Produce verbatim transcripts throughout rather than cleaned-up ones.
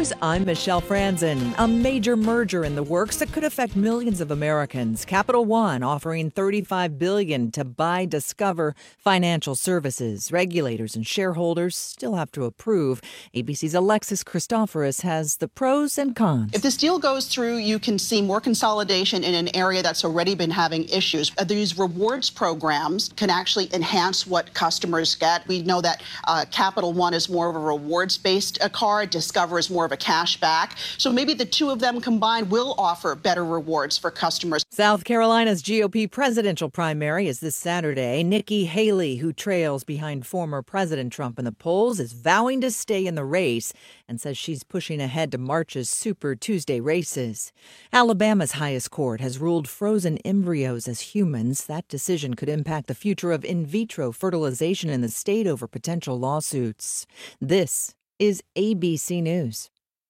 News, I'm Michelle Franzen. A major merger in the works that could affect millions of Americans. Capital One offering thirty-five billion dollars to buy Discover Financial Services. Regulators and shareholders still have to approve. A B C's Alexis Christoforous has the pros and cons. If this deal goes through, you can see more consolidation in an area that's already been having issues. These rewards programs can actually enhance what customers get. We know that uh, Capital One is more of a rewards-based uh, card. Discover is more of a cash back. So maybe the two of them combined will offer better rewards for customers. South Carolina's G O P presidential primary is this Saturday. Nikki Haley, who trails behind former President Trump in the polls, is vowing to stay in the race and says she's pushing ahead to March's Super Tuesday races. Alabama's highest court has ruled frozen embryos as humans. That decision could impact the future of in vitro fertilization in the state over potential lawsuits. This is A B C News.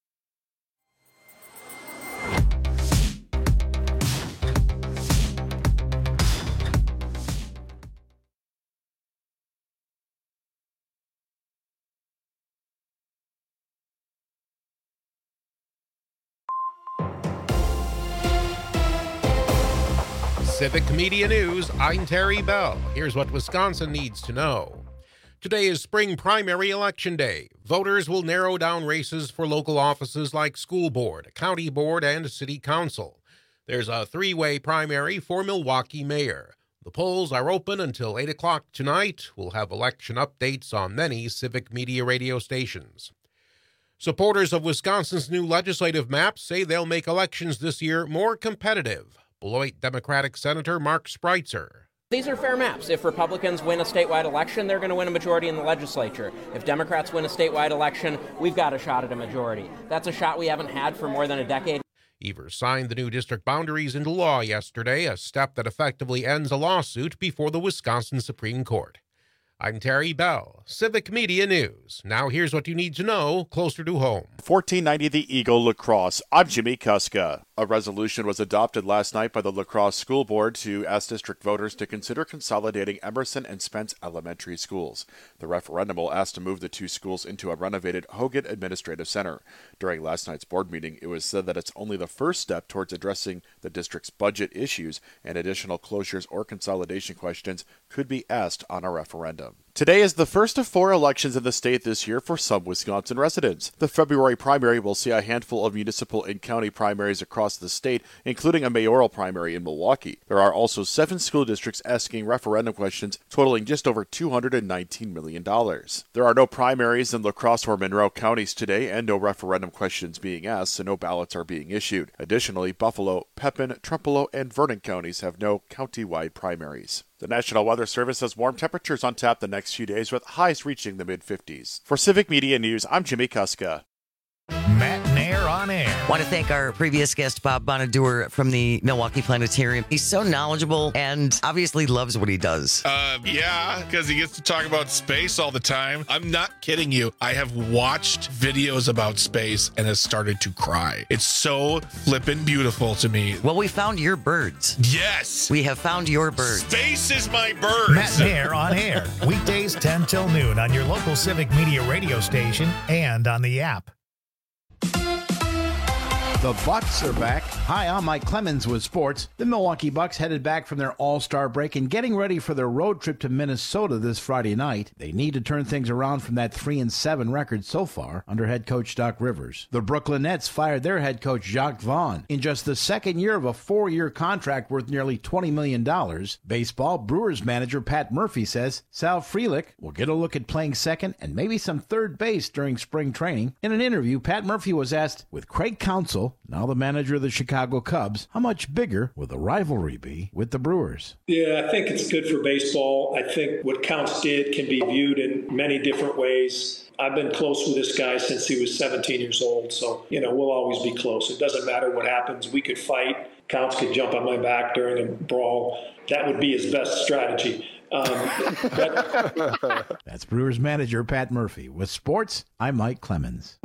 Civic Media News, I'm Terry Bell. Here's what Wisconsin needs to know. Today is spring primary election day. Voters will narrow down races for local offices like school board, county board, and city council. There's a three-way primary for Milwaukee mayor. The polls are open until eight o'clock tonight. We'll have election updates on many Civic Media radio stations. Supporters of Wisconsin's new legislative map say they'll make elections this year more competitive. Beloit Democratic Senator Mark Spreitzer. These are fair maps. If Republicans win a statewide election, they're going to win a majority in the legislature. If Democrats win a statewide election, we've got a shot at a majority. That's a shot we haven't had for more than a decade. Evers signed the new district boundaries into law yesterday, a step that effectively ends a lawsuit before the Wisconsin Supreme Court. I'm Terry Bell, Civic Media News. Now here's what you need to know closer to home. fourteen ninety The Eagle Lacrosse. I'm Jimmy Kuska. A resolution was adopted last night by the La Crosse School Board to ask district voters to consider consolidating Emerson and Spence elementary schools. The referendum will ask to move the two schools into a renovated Hogan Administrative Center. During last night's board meeting, it was said that it's only the first step towards addressing the district's budget issues, and additional closures or consolidation questions could be asked on a referendum. Today is the first of four elections in the state this year for some Wisconsin residents. The February primary will see a handful of municipal and county primaries across the state, including a mayoral primary in Milwaukee. There are also seven school districts asking referendum questions totaling just over two hundred nineteen million dollars. There are no primaries in La Crosse or Monroe counties today, and no referendum questions being asked, so no ballots are being issued. Additionally, Buffalo, Pepin, Trempealeau, and Vernon counties have no county-wide primaries. The National Weather Service has warm temperatures on tap the next few days, with highs reaching the mid-fifties. For Civic Media News, I'm Jimmy Kuska. Matt Nair on air. Want to thank our previous guest, Bob Bonadur from the Milwaukee Planetarium. He's so knowledgeable and obviously loves what he does. Uh, yeah, because he gets to talk about space all the time. I'm not kidding you. I have watched videos about space and has started to cry. It's so flippin' beautiful to me. Well, we found your birds. Yes. We have found your birds. Space is my birds. Matt Nair on air. Weekdays ten till noon on your local Civic Media radio station and on the app. The Bucks are back. Hi, I'm Mike Clemens with sports. The Milwaukee Bucks headed back from their all-star break and getting ready for their road trip to Minnesota this Friday night. They need to turn things around from that three and seven record so far under head coach Doc Rivers. The Brooklyn Nets fired their head coach Jacques Vaughn in just the second year of a four-year contract worth nearly twenty million dollars. Baseball, Brewers manager Pat Murphy says Sal Frelick will get a look at playing second and maybe some third base during spring training. In an interview, Pat Murphy was asked, with Craig Counsell, now the manager of the Chicago Cubs, how much bigger will the rivalry be with the Brewers? Yeah, I think it's good for baseball. I think what Counts did can be viewed in many different ways. I've been close with this guy since he was seventeen years old, so, you know, we'll always be close. It doesn't matter what happens. We could fight. Counts could jump on my back during a brawl. That would be his best strategy. Um, but... That's Brewers manager Pat Murphy. With sports, I'm Mike Clemens.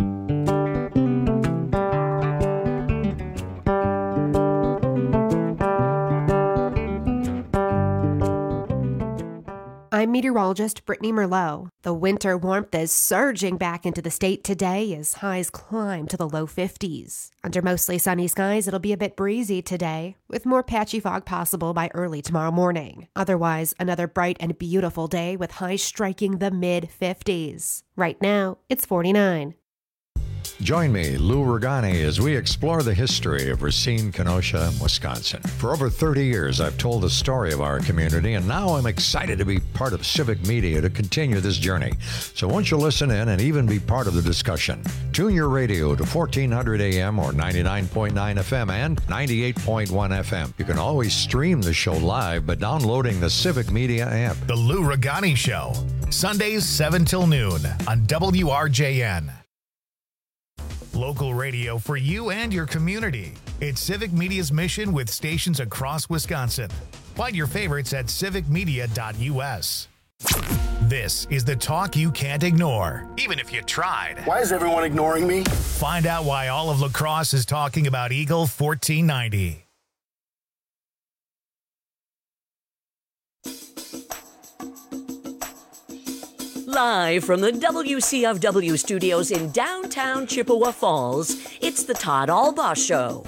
I'm meteorologist Brittany Merlot. The winter warmth is surging back into the state today as highs climb to the low fifties. Under mostly sunny skies, it'll be a bit breezy today, with more patchy fog possible by early tomorrow morning. Otherwise, another bright and beautiful day with highs striking the mid-fifties. Right now, it's forty-nine. Join me, Lou Ragani, as we explore the history of Racine, Kenosha, Wisconsin. For over thirty years, I've told the story of our community, and now I'm excited to be part of Civic Media to continue this journey. So won't you listen in and even be part of the discussion? Tune your radio to fourteen hundred A M or ninety-nine point nine F M and ninety-eight point one F M. You can always stream the show live by downloading the Civic Media app. The Lou Ragani Show, Sundays seven till noon on W R J N. Local radio for you and your community. It's Civic Media's mission with stations across Wisconsin. Find your favorites at civic media dot U S. This is the talk you can't ignore, even if you tried. Why is everyone ignoring me? Find out why all of La Crosse is talking about Eagle fourteen ninety. Live from the W C F W studios in downtown Chippewa Falls, it's the Todd Albaugh Show.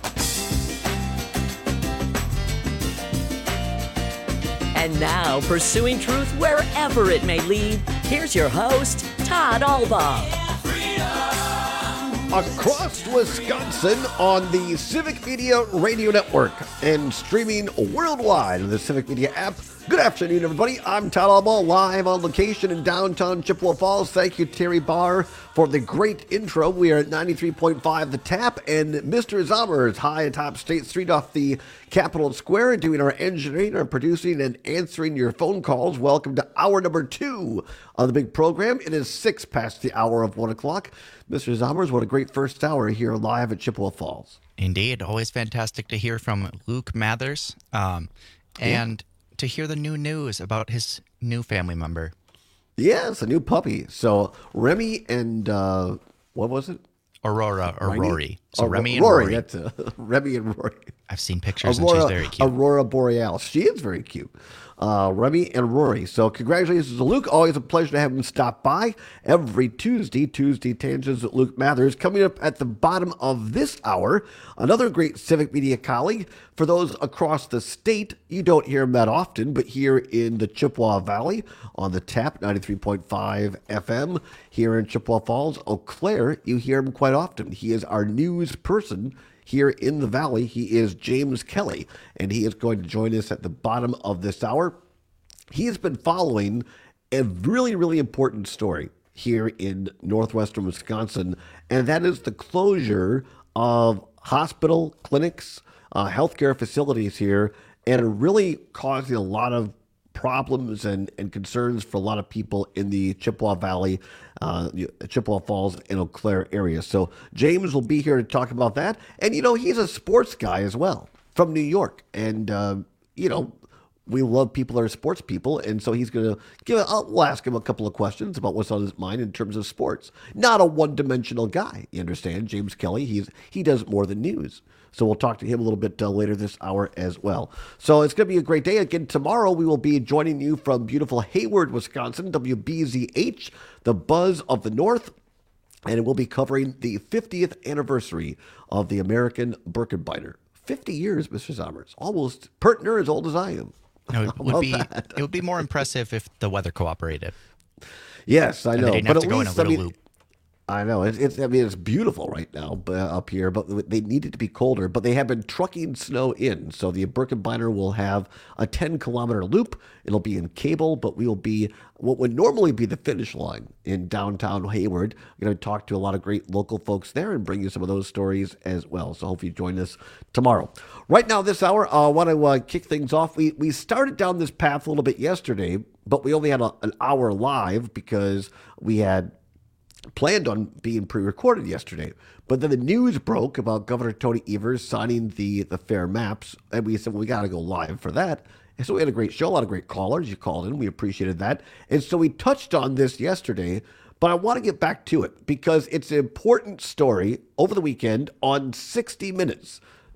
And now, pursuing truth wherever it may lead, here's your host, Todd Albaugh. Across Wisconsin on the Civic Media Radio Network and streaming worldwide on the Civic Media app. Good afternoon, everybody. I'm Todd Albaugh, live on location in downtown Chippewa Falls. Thank you, Terry Barr, for the great intro. We are at ninety-three point five The Tap, and Mister Zommers high atop State Street off the Capitol Square, doing our engineering, our producing, and answering your phone calls. Welcome to hour number two of the big program. It is six past the hour of one o'clock. Mister Zommers, what a great first hour here live at Chippewa Falls. Indeed. Always fantastic to hear from Luke Mathers. Um, and... Yeah. To hear the new news about his new family member. Yes, a new puppy. So Remy and, uh, what was it? Aurora or Remy? Rory. So oh, Remy and Rory. Rory. That's uh, Remy and Rory. I've seen pictures Aurora, and she's very cute. Aurora Borealis. She is very cute. Uh, Remy and Rory. So congratulations to Luke. Always a pleasure to have him stop by every Tuesday. Tuesday Tangents with Luke Mathers. Coming up at the bottom of this hour, another great Civic Media colleague. For those across the state, you don't hear him that often, but here in the Chippewa Valley on the Tap, ninety-three point five F M, here in Chippewa Falls, Eau Claire, you hear him quite often. He is our news person here in the Valley. He is James Kelly, and he is going to join us at the bottom of this hour. He has been following a really, really important story here in northwestern Wisconsin, and that is the closure of hospital, clinics, uh, healthcare facilities here, and really causing a lot of problems and, and concerns for a lot of people in the Chippewa Valley, uh, Chippewa Falls, and Eau Claire area. So James will be here to talk about that. And, you know, he's a sports guy as well from New York. And, uh, you know, we love people that are sports people. And so he's going to give, I'll, we'll ask him a couple of questions about what's on his mind in terms of sports. Not a one-dimensional guy, you understand. James Kelly, he's he does more than news. So we'll talk to him a little bit uh, later this hour as well. So it's going to be a great day. Again, tomorrow we will be joining you from beautiful Hayward, Wisconsin, W B Z H, the Buzz of the North. And we'll be covering the fiftieth anniversary of the American Birkenbiter. fifty years, Mister Zommers. Almost partner as old as I am. No, it would be that? It would be more impressive if the weather cooperated. Yes, I know. But at to go least, in a I mean, loop. I know. It's, it's, I mean, it's beautiful right now uh, up here, but they need it to be colder. But they have been trucking snow in. So the Birkenbiter will have a ten kilometer loop. It'll be in cable, but we will be what would normally be the finish line in downtown Hayward. We're going to talk to a lot of great local folks there and bring you some of those stories as well. So hopefully you join us tomorrow. Right now, this hour, uh, I want to uh, kick things off. We, we started down this path a little bit yesterday, but we only had a, an hour live because we had planned on being pre-recorded yesterday. But then the news broke about Governor Tony Evers signing the, the fair maps, and we said, well, we got to go live for that. And so we had a great show, a lot of great callers. You called in. We appreciated that. And so we touched on this yesterday, but I want to get back to it because it's an important story over the weekend on sixty minutes.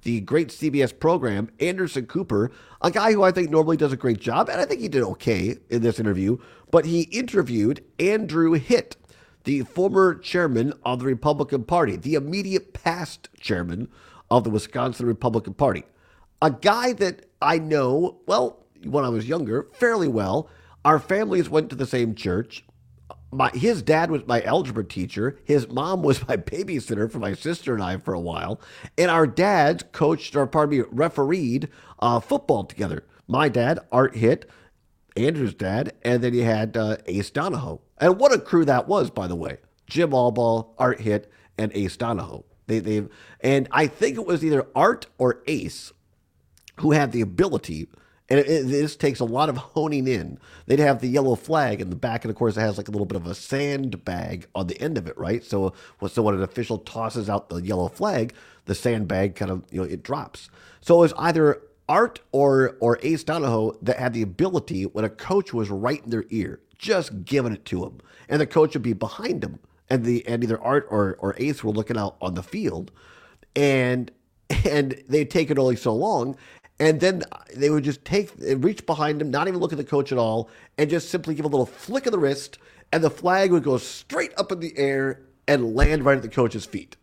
the great C B S program, Anderson Cooper, a guy who I think normally does a great job, and I think he did okay in this interview, but he interviewed Andrew Hitt, the former chairman of the Republican Party, the immediate past chairman of the Wisconsin Republican Party. A guy that I know, well, when I was younger, fairly well. Our families went to the same church. My, his dad was my algebra teacher. His mom was my babysitter for my sister and I for a while. And our dads coached, or pardon me, refereed uh, football together. My dad, Art Hitt, Andrew's dad, and then you had uh, Ace Donahoe. And what a crew that was, by the way. Jim Albaugh, Art Hitt, and Ace Donahoe. They, they, and I think it was either Art or Ace who had the ability. And it, it, this takes a lot of honing in. They'd have the yellow flag in the back, and of course it has like a little bit of a sandbag on the end of it, right? So, so when an official tosses out the yellow flag, the sandbag kind of, you know, it drops. So it was either Art or or Ace Donahoe that had the ability when a coach was right in their ear, just giving it to him, and the coach would be behind him, and the and either Art or or Ace were looking out on the field, and and they'd take it only so long. And then they would just take, reach behind him, not even look at the coach at all, and just simply give a little flick of the wrist, and the flag would go straight up in the air and land right at the coach's feet.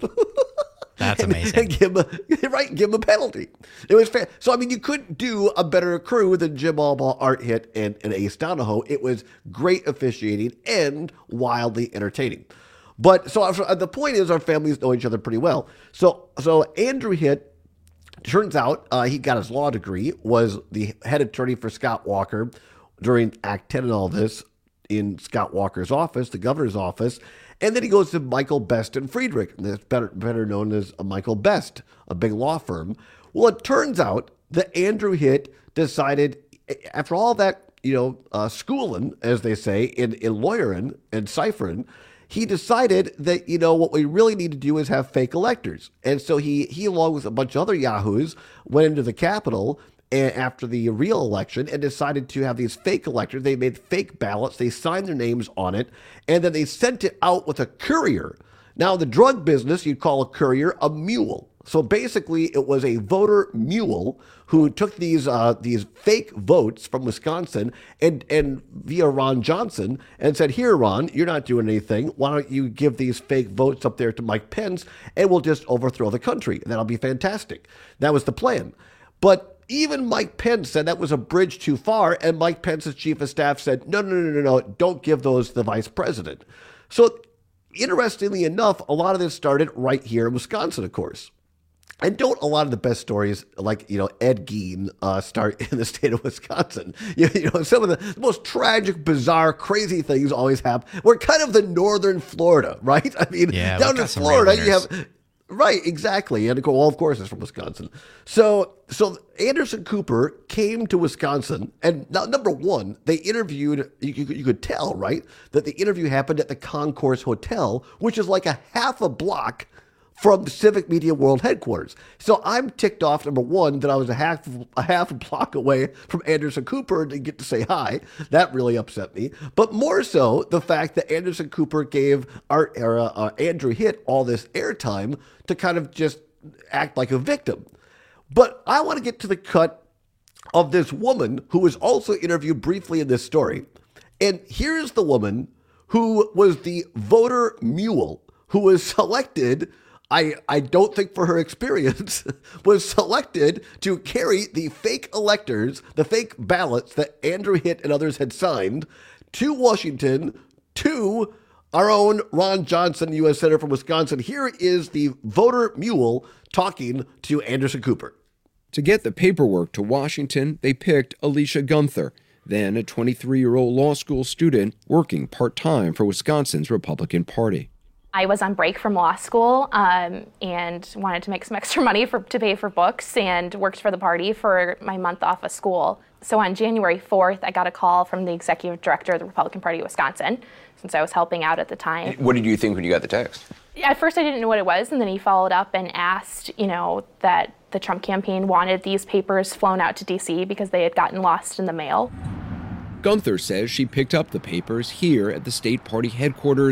That's and, amazing. And give him a, right, give him a penalty. It was fair. So, I mean, you couldn't do a better crew than Jim Albaugh, Art Hitt, and, and Ace Donahoe. It was great officiating and wildly entertaining. But so the point is our families know each other pretty well. So, so Andrew Hitt, turns out uh, he got his law degree, was the head attorney for Scott Walker during Act ten and all this in Scott Walker's office, the governor's office. And then he goes to Michael Best and Friedrich, and that's better, better known as Michael Best, a big law firm. Well, it turns out that Andrew Hitt decided, after all that, you know, uh, schooling, as they say, in, in lawyering and ciphering, he decided that, you know, what we really need to do is have fake electors. And so he, he along with a bunch of other yahoos, went into the Capitol after the real election and decided to have these fake electors. They made fake ballots. They signed their names on it, and then they sent it out with a courier. Now, in the drug business, you'd call a courier a mule. So basically, it was a voter mule who took these uh, these fake votes from Wisconsin and, and via Ron Johnson and said, here, Ron, you're not doing anything. Why don't you give these fake votes up there to Mike Pence, and we'll just overthrow the country. That'll be fantastic. That was the plan. But even Mike Pence said that was a bridge too far, and Mike Pence's chief of staff said, no, no, no, no, no, don't give those to the vice president. So interestingly enough, a lot of this started right here in Wisconsin, of course. And don't a lot of the best stories, like, you know, Ed Gein, uh, start in the state of Wisconsin? You, you know, some of the most tragic, bizarre, crazy things always happen. We're kind of the northern Florida, right? I mean, yeah, down in Florida, you have... Right, exactly. And well, of course, it's from Wisconsin. So, so Anderson Cooper came to Wisconsin, and now, number one, they interviewed, you, you, you could tell, right, that the interview happened at the Concourse Hotel, which is like a half a block from the Civic Media World headquarters. So I'm ticked off, number one, that I was a half a half a block away from Anderson Cooper to get to say hi. That really upset me. But more so, the fact that Anderson Cooper gave Art, or, uh, uh, Andrew Hitt all this airtime to kind of just act like a victim. But I want to get to the cut of this woman who was also interviewed briefly in this story. And here's the woman who was the voter mule who was selected, I, I don't think for her experience, was selected to carry the fake electors, the fake ballots that Andrew Hitt and others had signed to Washington, to our own Ron Johnson, U S Senator from Wisconsin. Here is the voter mule talking to Anderson Cooper. To get the paperwork to Washington, they picked Alicia Gunther, then a twenty-three-year-old law school student working part-time for Wisconsin's Republican Party. I was on break from law school um, and wanted to make some extra money for, to pay for books, and worked for the party for my month off of school. So on January fourth, I got a call from the executive director of the Republican Party of Wisconsin, since I was helping out at the time. What did you think when you got the text? At first I didn't know what it was, and then he followed up and asked, you know, that the Trump campaign wanted these papers flown out to D C because they had gotten lost in the mail. Gunther says she picked up the papers here at the state party headquarters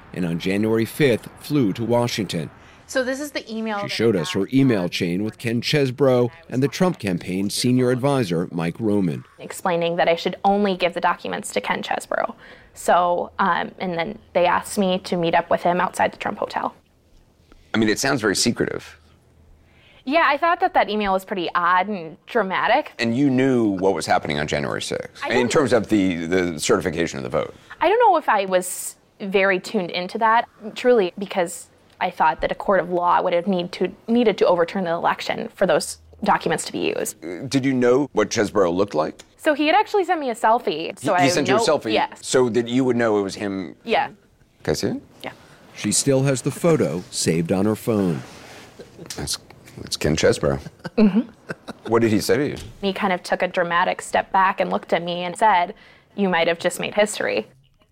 and on January fifth flew to Washington. So this is the email. She showed us her email chain with Ken Chesbrough and the Trump campaign's senior advisor, Mike Roman. Explaining that I should only give the documents to Ken Chesbrough. So, um, and then they asked me to meet up with him outside the Trump Hotel. I mean, it sounds very secretive. Yeah, I thought that that email was pretty odd and dramatic. And you knew what was happening on January sixth, in terms of the, the certification of the vote. I don't know if I was very tuned into that, truly, because I thought that a court of law would have need to, needed to overturn the election for those documents to be used. Did you know what Chesbrough looked like? So he had actually sent me a selfie. So he, he I sent know, you a selfie? Yes. So that you would know it was him? Yeah. Can I see it? Yeah. She still has the photo saved on her phone. That's, that's Ken Chesbrough. Mm-hmm. What did he say to you? He kind of took a dramatic step back and looked at me and said, "You might have just made history."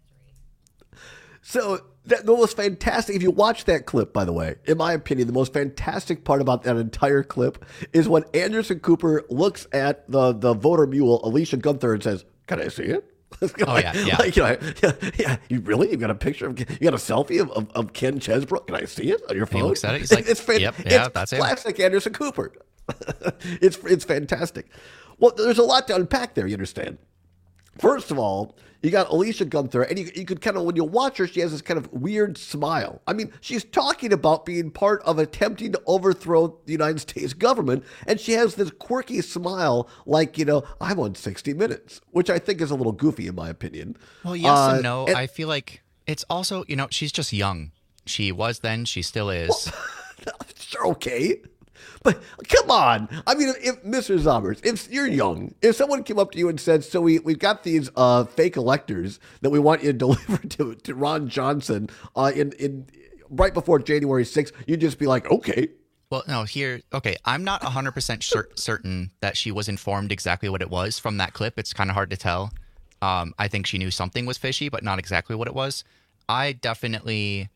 So that, the most fantastic, if you watch that clip, by the way, in my opinion, the most fantastic part about that entire clip is when Anderson Cooper looks at the, the voter mule, Alicia Gunther, and says, "Can I see it?" Oh, like, yeah, yeah. Like, you know, yeah, yeah. You really? You got a picture of, you got a selfie of, of, of Ken Chesbrough? Can I see it on your phone? He looks at it. He's like, it's fan- yep, yeah, it's that's it. classic Anderson Cooper. it's it's fantastic. Well, there's a lot to unpack there, you understand. First of all, you got Alicia Gunther, and you, you could kind of, when you watch her, she has this kind of weird smile. I mean, she's talking about being part of attempting to overthrow the United States government, and she has this quirky smile like, you know, I'm on sixty minutes, which I think is a little goofy in my opinion. Well, yes uh, and no. and- I feel like it's also, you know, she's just young. She was then, she still is. Well, sure, okay. But come on. I mean, if Mister Zommers, if you're young, if someone came up to you and said, so we, we've got these uh, fake electors that we want you to deliver to, to Ron Johnson uh, in, in right before January sixth, you'd just be like, okay. Well, no, here, okay, I'm not one hundred percent cer- certain that she was informed exactly what it was from that clip. It's kind of hard to tell. Um, I think she knew something was fishy, but not exactly what it was. I definitely,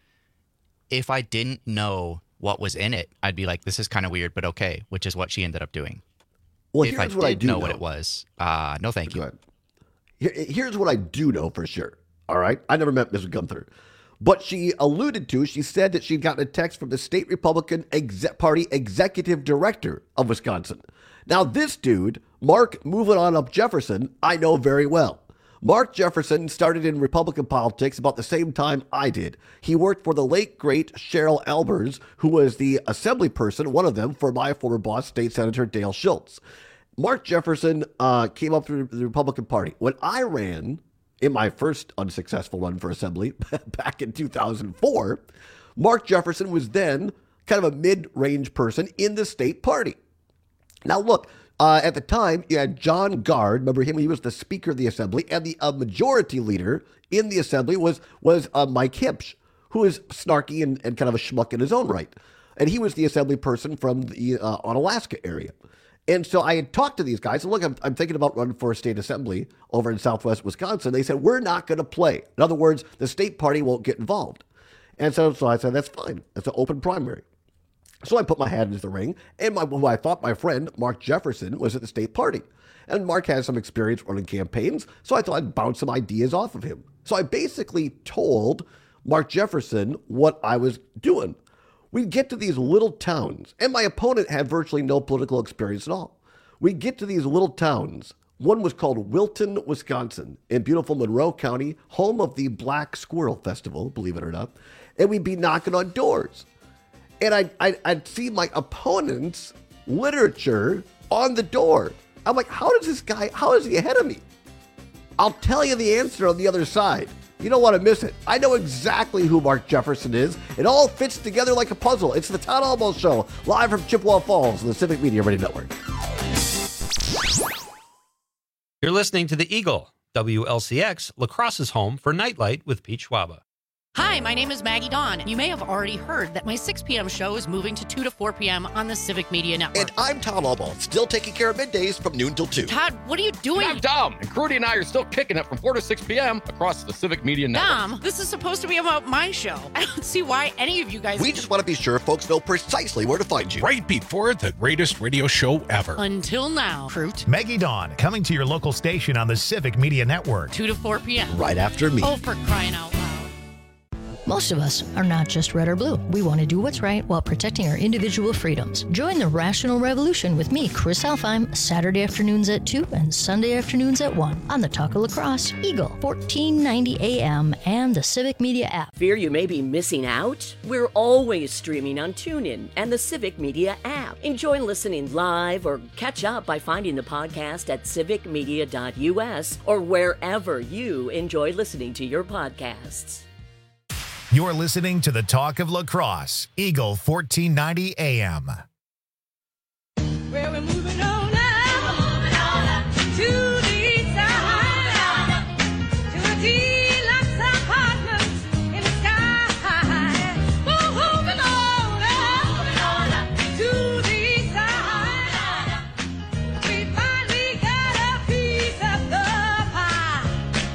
if I didn't know what was in it, I'd be like, this is kind of weird, but okay, which is what she ended up doing. Well, if here's I what I did do know, know what it was, uh, no thank you. Here, here's what I do know for sure, all right? I never met Miz Gunther. But she alluded to, she said that she'd gotten a text from the state Republican exe- Party executive director of Wisconsin. Now, this dude, Mark Moving On Up Jefferson, I know very well. Mark Jefferson started in Republican politics about the same time I did. He worked for the late, great Cheryl Albers, who was the assembly person, one of them, for my former boss, State Senator Dale Schultz. Mark Jefferson uh, came up through the Republican Party. When I ran in my first unsuccessful run for assembly back in two thousand four, Mark Jefferson was then kind of a mid-range person in the state party. Now, look, Uh, at the time, you had John Gard. Remember him? He was the Speaker of the Assembly, and the uh, majority leader in the Assembly was was uh, Mike Hipsch, who is snarky and, and kind of a schmuck in his own right. And he was the Assembly person from the uh, Onalaska area. And so I had talked to these guys, and look, I'm, I'm thinking about running for a state assembly over in southwest Wisconsin. They said, we're not going to play. In other words, the state party won't get involved. And so, so I said, that's fine. It's an open primary. So I put my hat into the ring, and my, who I thought my friend, Mark Jefferson, was at the state party. And Mark has some experience running campaigns, so I thought I'd bounce some ideas off of him. So I basically told Mark Jefferson what I was doing. We'd get to these little towns, and my opponent had virtually no political experience at all. We'd get to these little towns. One was called Wilton, Wisconsin, in beautiful Monroe County, home of the Black Squirrel Festival, believe it or not. And we'd be knocking on doors. And I'd, I'd, I'd see my opponent's literature on the door. I'm like, how does this guy, how is he ahead of me? I'll tell you the answer on the other side. You don't want to miss it. I know exactly who Mark Jefferson is. It all fits together like a puzzle. It's the Todd Almost Show, live from Chippewa Falls on the Civic Media Radio Network. You're listening to The Eagle, W L C X, La Crosse's home for Nightlight with Pete Schwaba. Hi, my name is Maggie Dawn. You may have already heard that my six p.m. show is moving to two to four p.m. on the Civic Media Network. And I'm Tom Albaugh, still taking care of middays from noon till two. Todd, what are you doing? I'm Dom, and Crudy and I are still kicking it from four to six p.m. across the Civic Media Network. Dom, this is supposed to be about my show. I don't see why any of you guys... We just want to be sure folks know precisely where to find you. Right before the greatest radio show ever. Until now, Fruit. Maggie Dawn, coming to your local station on the Civic Media Network. two to four p.m. Right after me. Oh, for crying out loud. Most of us are not just red or blue. We want to do what's right while protecting our individual freedoms. Join the Rational Revolution with me, Chris Alfheim, Saturday afternoons at two and Sunday afternoons at one on the Talk of Lacrosse, Eagle, fourteen ninety A M, and the Civic Media app. Fear you may be missing out? We're always streaming on TuneIn and the Civic Media app. Enjoy listening live or catch up by finding the podcast at civic media dot U S or wherever you enjoy listening to your podcasts. You're listening to the Talk of Lacrosse, Eagle fourteen ninety A M. Well, we're moving on now, moving on up to the east side, to the deluxe apartments in the sky. We're moving on up, moving on up to the east side. We finally got a piece of the pie.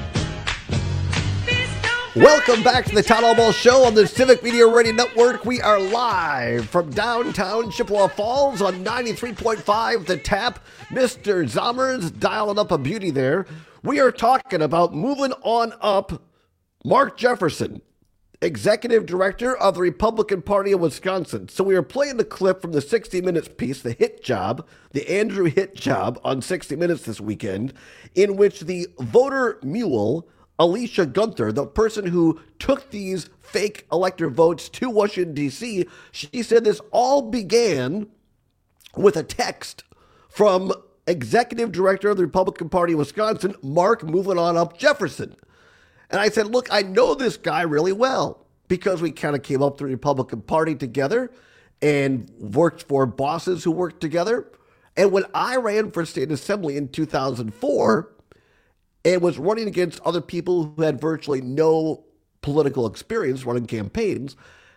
Welcome back to the Town Hall Ball Show on the Civic Media Radio Network. We are live from downtown Chippewa Falls on ninety-three point five The Tap. Mister Zommers dialing up a beauty there. We are talking about moving on up Mark Jefferson, Executive Director of the Republican Party of Wisconsin. So we are playing the clip from the sixty minutes piece, The Hit Job, the Andrew Hit Job on sixty minutes this weekend, in which the voter mule, Alicia Gunther, the person who took these fake elector votes to Washington, D C, she said this all began with a text from Executive Director of the Republican Party of Wisconsin, Mark moving on up Jefferson. And I said, look, I know this guy really well because we kind of came up through the Republican Party together and worked for bosses who worked together. And when I ran for state assembly in two thousand four, and was running against other people who had virtually no political experience running campaigns,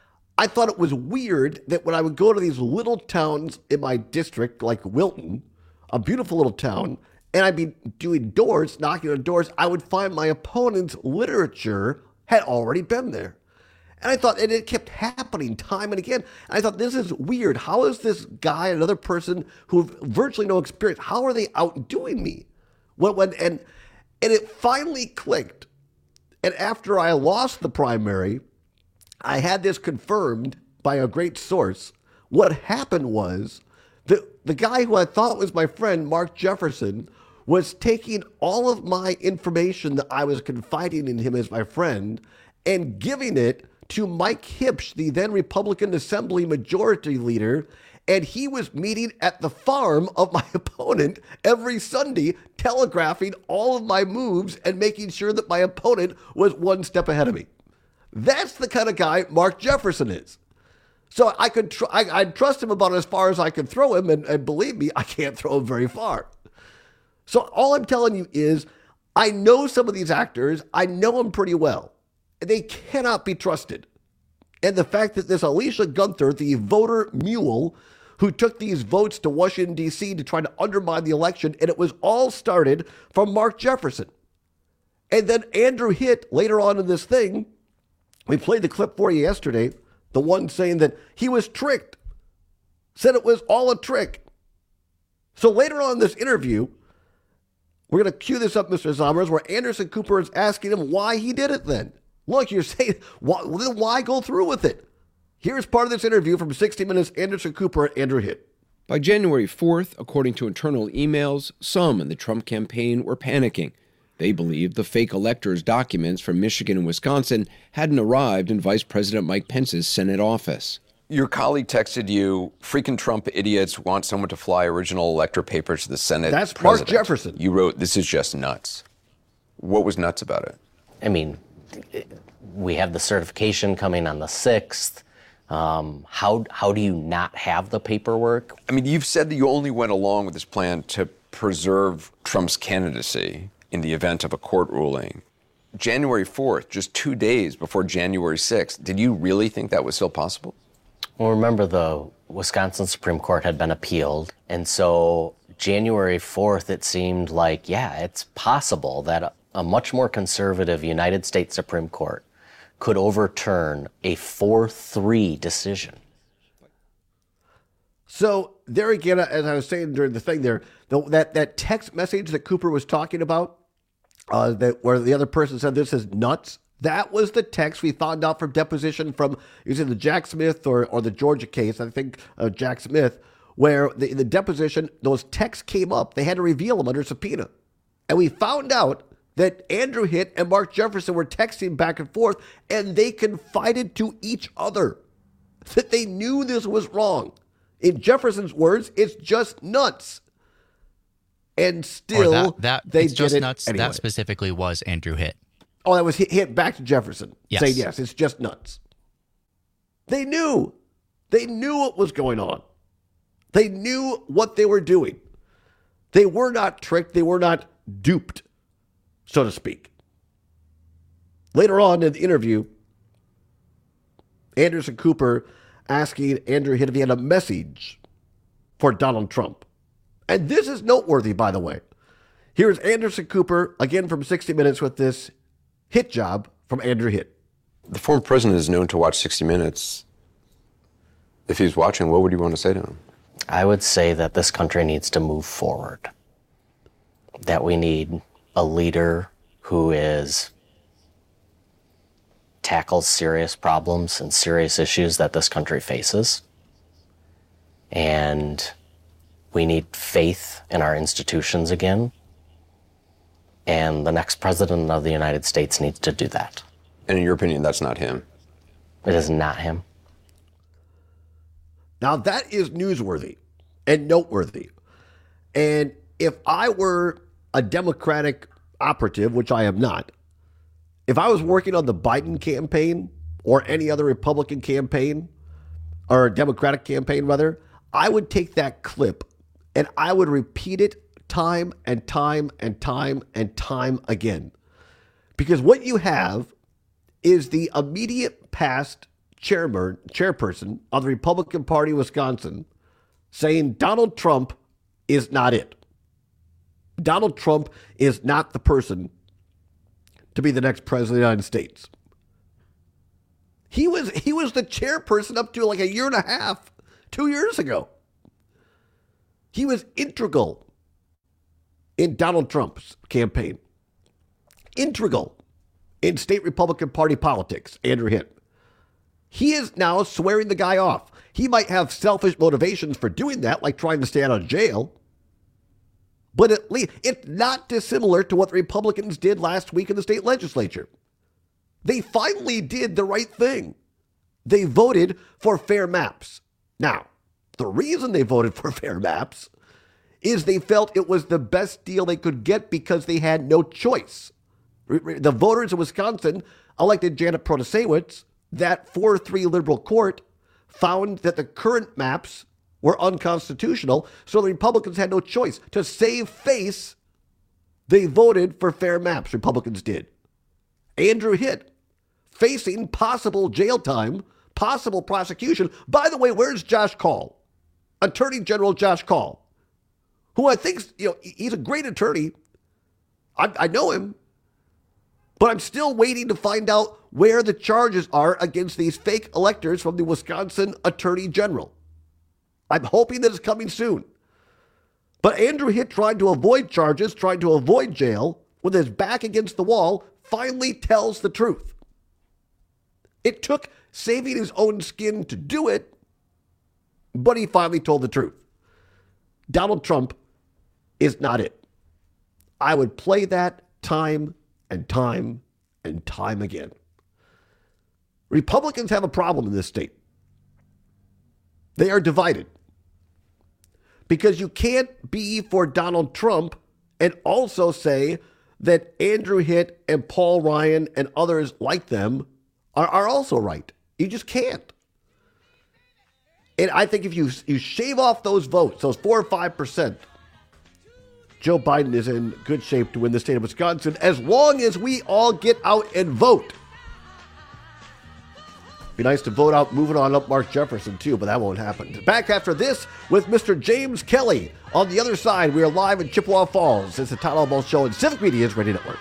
I thought it was weird that when I would go to these little towns in my district, like Wilton, a beautiful little town, and I'd be doing doors, knocking on doors, I would find my opponent's literature had already been there. And I thought, and it kept happening time and again. And I thought, this is weird. How is this guy, another person who have virtually no experience, how are they outdoing me? When, when, and... And it finally clicked. And after I lost the primary, I had this confirmed by a great source. What happened was the, the guy who I thought was my friend, Mark Jefferson, was taking all of my information that I was confiding in him as my friend and giving it to Mike Hipsch, the then Republican Assembly Majority Leader, and he was meeting at the farm of my opponent every Sunday, telegraphing all of my moves and making sure that my opponent was one step ahead of me. That's the kind of guy Mark Jefferson is. So I could tr- I, I'd trust him about as far as I could throw him, and, and believe me, I can't throw him very far. So all I'm telling you is I know some of these actors. I know them pretty well. They cannot be trusted. And the fact that this Alicia Gunther, the voter mule, who took these votes to Washington, D C to try to undermine the election, and it was all started from Mark Jefferson. And then Andrew Hitt, later on in this thing, we played the clip for you yesterday, the one saying that he was tricked, said it was all a trick. So later on in this interview, we're going to cue this up, Mister Zommers, where Anderson Cooper is asking him why he did it then. Look, you're saying, why, then why go through with it? Here's part of this interview from sixty minutes, Anderson Cooper and Andrew Hitt. By January fourth, according to internal emails, some in the Trump campaign were panicking. They believed the fake electors' documents from Michigan and Wisconsin hadn't arrived in Vice President Mike Pence's Senate office. Your colleague texted you, freaking Trump idiots want someone to fly original elector papers to the Senate That's president. Mark Jefferson. You wrote, this is just nuts. What was nuts about it? I mean, we have the certification coming on the sixth. Um, how how do you not have the paperwork? I mean, you've said that you only went along with this plan to preserve Trump's candidacy in the event of a court ruling. January fourth, just two days before January sixth, did you really think that was still possible? Well, remember the Wisconsin Supreme Court had been appealed, and so January fourth, it seemed like, yeah, it's possible that a, a much more conservative United States Supreme Court could overturn a four three decision. So there again, as I was saying during the thing there, the, that, that text message that Cooper was talking about, uh, that where the other person said this is nuts, That was the text we found out from deposition from either the Jack Smith or, or the Georgia case, I think uh, Jack Smith, where the, in the deposition, those texts came up. They had to reveal them under subpoena. And we found out that Andrew Hitt and Mark Jefferson were texting back and forth, and they confided to each other that they knew this was wrong. In Jefferson's words, it's just nuts. And still, or that, that, they it's did just it nuts. anyway. That specifically was Andrew Hitt. Oh, that was hit, hit back to Jefferson. Yes. Saying, yes, it's just nuts. They knew. They knew what was going on. They knew what they were doing. They were not tricked. They were not duped, so to speak. Later on in the interview, Anderson Cooper asking Andrew Hitt if he had a message for Donald Trump. And this is noteworthy, by the way. Here's Anderson Cooper, again from sixty minutes, with this hit job from Andrew Hitt. The former president is known to watch sixty minutes. If he's watching, what would you want to say to him? I would say that this country needs to move forward. That we need a leader who is tackles serious problems and serious issues that this country faces. And we need faith in our institutions again. And the next president of the United States needs to do that. And in your opinion, that's not him? It is not him. Now that is newsworthy and noteworthy. And if I were a Democratic operative, which I am not, if I was working on the Biden campaign or any other Republican campaign, or a Democratic campaign rather, I would take that clip and I would repeat it time and time and time and time again. Because what you have is the immediate past chairman, chairperson of the Republican Party of Wisconsin saying Donald Trump is not it. Donald Trump is not the person to be the next president of the United States. He was he was the chairperson up to like a year and a half, two years ago. He was integral in Donald Trump's campaign. Integral in state Republican Party politics, Andrew Hitt. He is now swearing the guy off. He might have selfish motivations for doing that, like trying to stay out of jail. But at least it's not dissimilar to what the Republicans did last week in the state legislature. They finally did the right thing. They voted for fair maps. Now, the reason they voted for fair maps is they felt it was the best deal they could get because they had no choice. The voters of Wisconsin elected Janet Protasewicz. That four three liberal court found that the current maps were unconstitutional, so the Republicans had no choice. To save face, they voted for fair maps, Republicans did. Andrew Hitt, facing possible jail time, possible prosecution. By the way, where's Josh Kaul? Attorney General Josh Kaul, who I think, you know, he's a great attorney. I, I know him. But I'm still waiting to find out where the charges are against these fake electors from the Wisconsin Attorney General. I'm hoping that it's coming soon. But Andrew Hitt, trying to avoid charges, trying to avoid jail, with his back against the wall, finally tells the truth. It took saving his own skin to do it, but he finally told the truth. Donald Trump is not it. I would play that time and time and time again. Republicans have a problem in this state. They are divided. Because you can't be for Donald Trump and also say that Andrew Hitt and Paul Ryan and others like them are, are also right. You just can't. And I think if you, you shave off those votes, those four or five percent, Joe Biden is in good shape to win the state of Wisconsin as long as we all get out and vote. Be nice to vote out moving on up Mark Jefferson too, but that won't happen. Back after this with Mister James Kelly. On the other side, we are live in Chippewa Falls. It's the Todd Albaugh Show and Civic Media's Radio Network.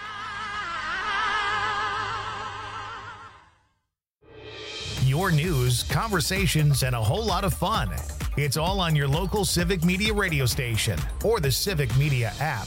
Your news, conversations, and a whole lot of fun. It's all on your local Civic Media radio station or the Civic Media app.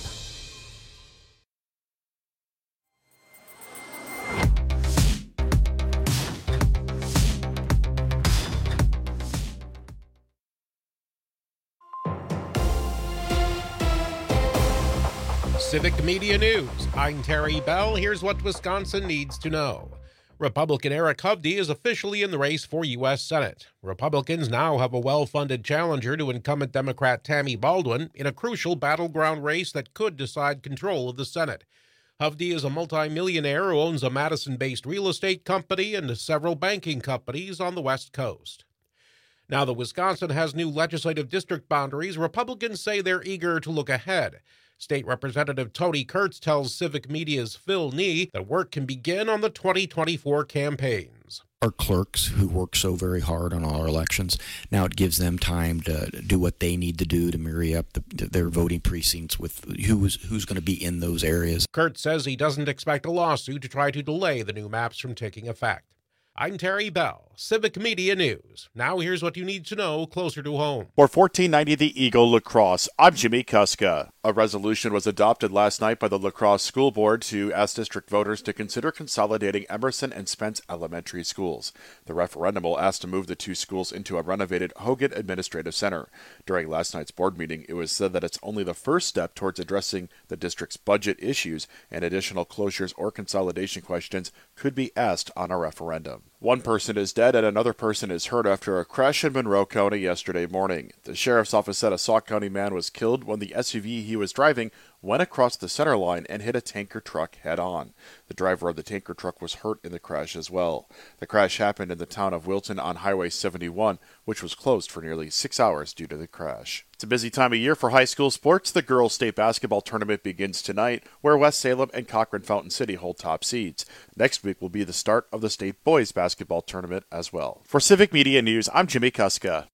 Civic Media News. I'm Terry Bell. Here's what Wisconsin needs to know. Republican Eric Hovde is officially in the race for U S Senate. Republicans now have a well-funded challenger to incumbent Democrat Tammy Baldwin in a crucial battleground race that could decide control of the Senate. Hovde is a multimillionaire who owns a Madison-based real estate company and several banking companies on the West Coast. Now that Wisconsin has new legislative district boundaries, Republicans say they're eager to look ahead. State Representative Tony Kurtz tells Civic Media's Phil Nee that work can begin on the twenty twenty-four campaigns. Our clerks who work so very hard on all our elections, now it gives them time to do what they need to do to marry up the, their voting precincts with who's, who's going to be in those areas. Kurtz says he doesn't expect a lawsuit to try to delay the new maps from taking effect. I'm Terry Bell, Civic Media News. Now here's what you need to know closer to home. For fourteen ninety The Eagle Lacrosse, I'm Jimmy Kuska. A resolution was adopted last night by the La Crosse School Board to ask district voters to consider consolidating Emerson and Spence elementary schools. The referendum will ask to move the two schools into a renovated Hogan Administrative Center. During last night's board meeting, it was said that it's only the first step towards addressing the district's budget issues, and additional closures or consolidation questions could be asked on a referendum. One person is dead and another person is hurt after a crash in Monroe County yesterday morning. The sheriff's office said a Sauk County man was killed when the S U V he was driving went across the center line and hit a tanker truck head-on. The driver of the tanker truck was hurt in the crash as well. The crash happened in the town of Wilton on Highway seventy-one, which was closed for nearly six hours due to the crash. It's a busy time of year for high school sports. The girls' state basketball tournament begins tonight, where West Salem and Cochrane Fountain City hold top seeds. Next week will be the start of the state boys' basketball tournament as well. For Civic Media News, I'm Jimmy Kuska.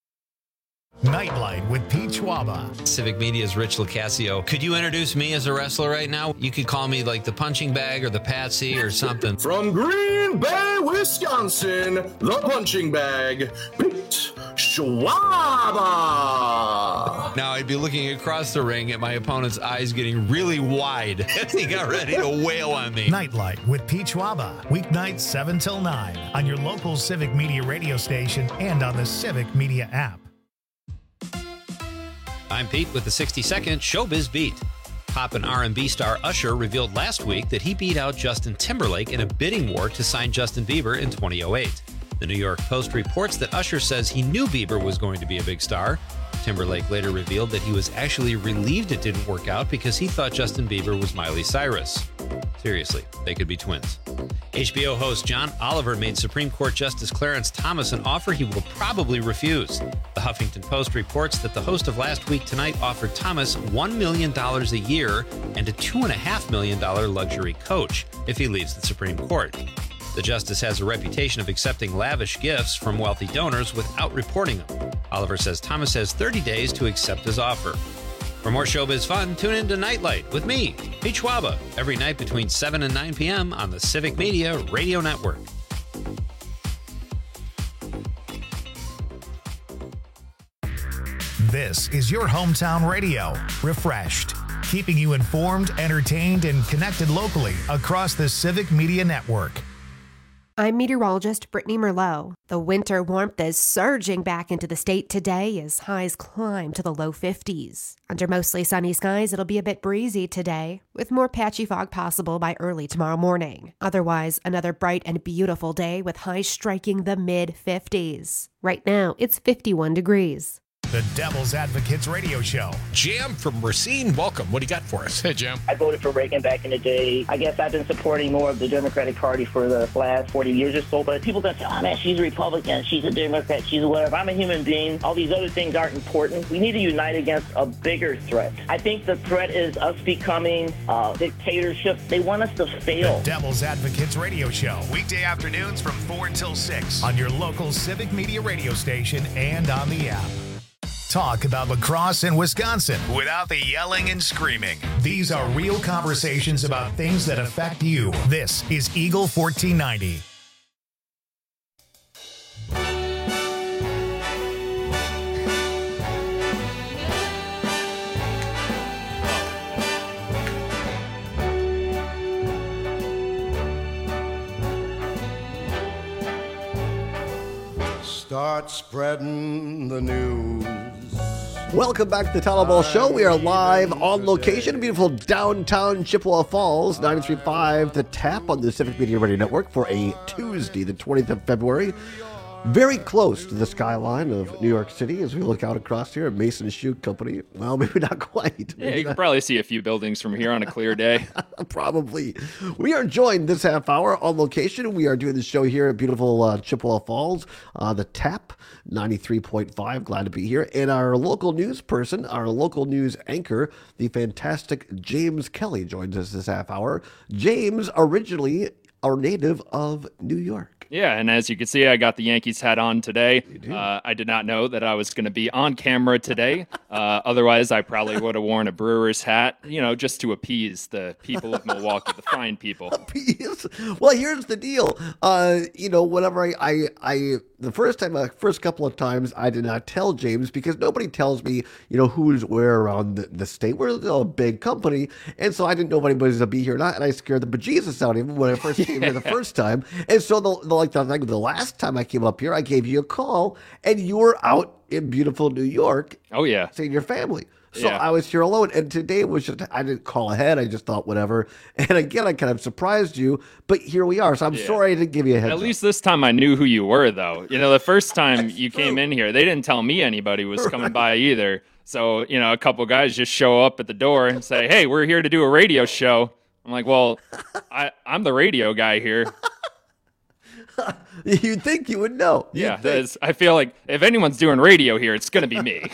Nightlight with Pete Schwaba. Civic Media's Rich Locascio. Could you introduce me as a wrestler right now? You could call me like the punching bag or the patsy or something. From Green Bay, Wisconsin, the punching bag, Pete Schwaba. Now I'd be looking across the ring at my opponent's eyes getting really wide as he got ready to wail on me. Nightlight with Pete Schwaba. Weeknights seven till nine on your local Civic Media radio station and on the Civic Media app. I'm Pete with the sixty second Showbiz Beat. Pop and R and B star Usher revealed last week that he beat out Justin Timberlake in a bidding war to sign Justin Bieber in twenty oh eight. The New York Post reports that Usher says he knew Bieber was going to be a big star. Timberlake later revealed that he was actually relieved it didn't work out because he thought Justin Bieber was Miley Cyrus. Seriously, they could be twins. H B O host John Oliver made Supreme Court Justice Clarence Thomas an offer he will probably refuse. The Huffington Post reports that the host of Last Week Tonight offered Thomas one million dollars a year and a two point five million dollars luxury coach if he leaves the Supreme Court. The justice has a reputation of accepting lavish gifts from wealthy donors without reporting them. Oliver says Thomas has thirty days to accept his offer. For more showbiz fun, tune in to Nightlight with me, Pete Schwaba, every night between seven and nine p.m. on the Civic Media Radio Network. This is your hometown radio, Refreshed, keeping you informed, entertained, and connected locally across the Civic Media Network. I'm meteorologist Brittany Merlot. The winter warmth is surging back into the state today as highs climb to the low fifties. Under mostly sunny skies, it'll be a bit breezy today, with more patchy fog possible by early tomorrow morning. Otherwise, another bright and beautiful day with highs striking the mid fifties. Right now, it's fifty-one degrees. The Devil's Advocates Radio Show. Jam from Racine, welcome. What do you got for us? Hey, Jam. I voted for Reagan back in the day. I guess I've been supporting more of the Democratic Party for the last forty years or so, but people don't say, oh man, she's a Republican, she's a Democrat, she's a whatever. I'm a human being. All these other things aren't important. We need to unite against a bigger threat. I think the threat is us becoming a dictatorship. They want us to fail. The Devil's Advocates Radio Show. Weekday afternoons from four until six on your local Civic Media radio station and on the app. Talk about lacrosse in Wisconsin without the yelling and screaming. These are real conversations about things that affect you. This is Eagle fourteen ninety. Start spreading the news. Welcome back to the Tyler Ball Show. We are live on location in beautiful downtown Chippewa Falls, ninety-three point five The Tap on the Civic Media Radio Network for a Tuesday, the twentieth of February. Very close to the skyline of New York City as we look out across here at Mason Shoe Company. Well, maybe not quite. Yeah, you can probably see a few buildings from here on a clear day. Probably. We are joined this half hour on location. We are doing the show here at beautiful uh, Chippewa Falls, uh, the Tap, ninety-three point five. Glad to be here. And our local news person, our local news anchor, the fantastic James Kelly joins us this half hour. James, originally a native of New York. Yeah, and as you can see, I got the Yankees hat on today. Uh, I did not know that I was going to be on camera today. Uh, otherwise, I probably would have worn a Brewers hat, you know, just to appease the people of Milwaukee, the fine people. Appease? Well, here's the deal. Uh, you know, whenever I, I, I the first time, uh, first couple of times, I did not tell James because nobody tells me, you know, who's where around the, the state. We're a big company, and so I didn't know if anybody was going to be here or not, and I scared the bejesus out of him when I first came here the first time. And so the, the like the, like the last time I came up here, I gave you a call, and you were out in beautiful New York. Oh yeah, seeing your family. So Yeah. I was here alone, and today it was just I didn't call ahead. I just thought whatever. And again, I kind of surprised you, but here we are. So I'm Yeah. sorry I didn't give you a heads At up. least this time I knew who you were, though. You know, the first time you came in here, they didn't tell me anybody was coming by either. So, you know, a couple guys just show up at the door and say, hey, we're here to do a radio show. I'm like, well, I, I'm the radio guy here. You'd think you would know. You'd Yeah, think. that's- I feel like if anyone's doing radio here, it's going to be me.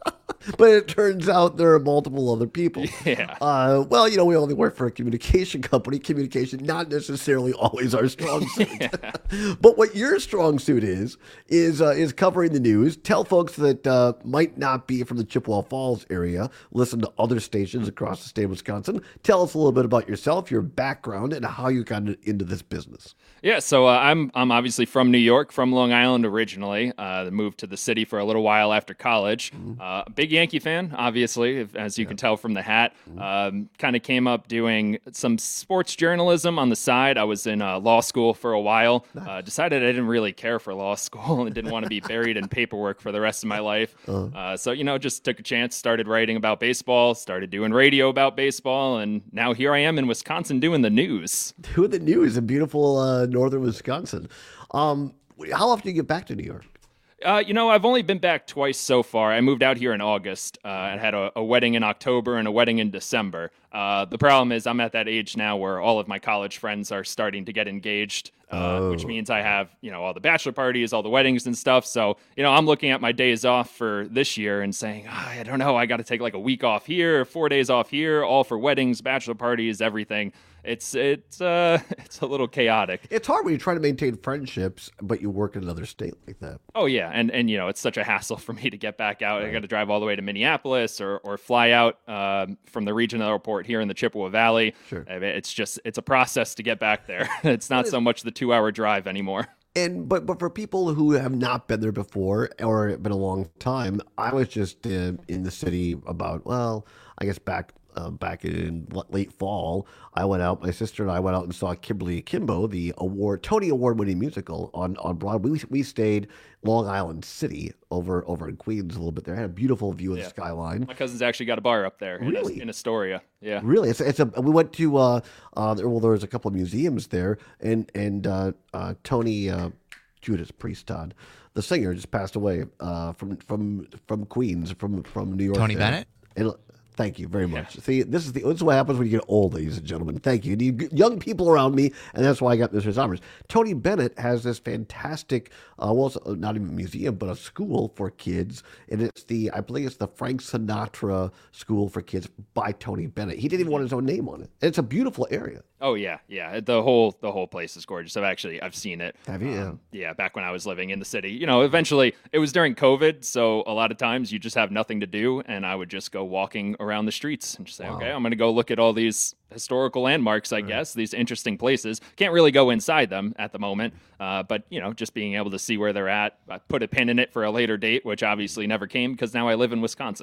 But it turns out there are multiple other people. Yeah. Uh, well, you know, we only work for a communication company. Communication, not necessarily always our strong suit. But what your strong suit is, is uh, is covering the news. Tell folks that uh, might not be from the Chippewa Falls area, listen to other stations across the state of Wisconsin. Tell us a little bit about yourself, your background, and how you got into this business. Yeah, so uh, I'm I'm obviously from New York, from Long Island originally. Uh, moved to the city for a little while after college. Uh, a big Yankee fan, obviously, if, as you can tell from the hat. Um, kind of came up doing some sports journalism on the side. I was in uh, law school for a while. Uh, decided I didn't really care for law school and didn't want to be buried in paperwork for the rest of my life. Uh, so, you know, just took a chance, started writing about baseball, started doing radio about baseball, and now here I am in Wisconsin doing the news. Doing the news in beautiful uh, northern Wisconsin. Um, how often do you get back to New York? Uh, you know, I've only been back twice so far. I moved out here in August. Uh, I had a, a wedding in October and a wedding in December. Uh, the problem is I'm at that age now where all of my college friends are starting to get engaged, uh, Oh. which means I have, you know, all the bachelor parties, all the weddings and stuff. So, you know, I'm looking at my days off for this year and saying, "Ah, I don't know, I got to take like a week off here, four days off here, all for weddings, bachelor parties, everything. It's it's uh it's a little chaotic. It's hard when you try to maintain friendships, but you work in another state like that. Oh yeah, and and you know it's such a hassle for me to get back out. I got to drive all the way to Minneapolis or or fly out um, from the regional airport here in the Chippewa Valley. Sure. I mean, it's just it's a process to get back there. It's not so much the two hour drive anymore. And but but for people who have not been there before or been a long time, I was just uh, in the city about well, I guess back uh, back in l- late fall. I went out. My sister and I went out and saw Kimberly Kimbo, the award Tony Award winning musical on on Broadway. We, we stayed Long Island City over over in Queens a little bit there. Had a beautiful view of Yeah. the skyline. My cousin's actually got a bar up there in, Really? in Astoria. Yeah. Really, it's it's a. We went to uh, uh there, well, there was a couple of museums there, and and uh, uh, Tony uh, Judas Priest, Todd, the singer, just passed away uh, from from from Queens, from from New York. Tony there. Bennett? And, thank you very much. See, this is the this is what happens when you get old, ladies and gentlemen. Thank you. You need young people around me, and that's why I got Mister Sommers. Tony Bennett has this fantastic, uh, well, it's not even a museum, but a school for kids, and it's the I believe it's the Frank Sinatra School for Kids by Tony Bennett. He didn't even want his own name on it. It's a beautiful area. Oh yeah, yeah. The whole the whole place is gorgeous. I've actually I've seen it. Have you? Um, yeah, back when I was living in the city. You know, eventually it was during COVID, so a lot of times you just have nothing to do, and I would just go walking around the streets and just say, Wow. okay, I'm going to go look at all these historical landmarks, I guess, these interesting places. Can't really go inside them at the moment, uh, but you know, just being able to see where they're at. I put a pin in it for a later date, which obviously never came because now I live in Wisconsin.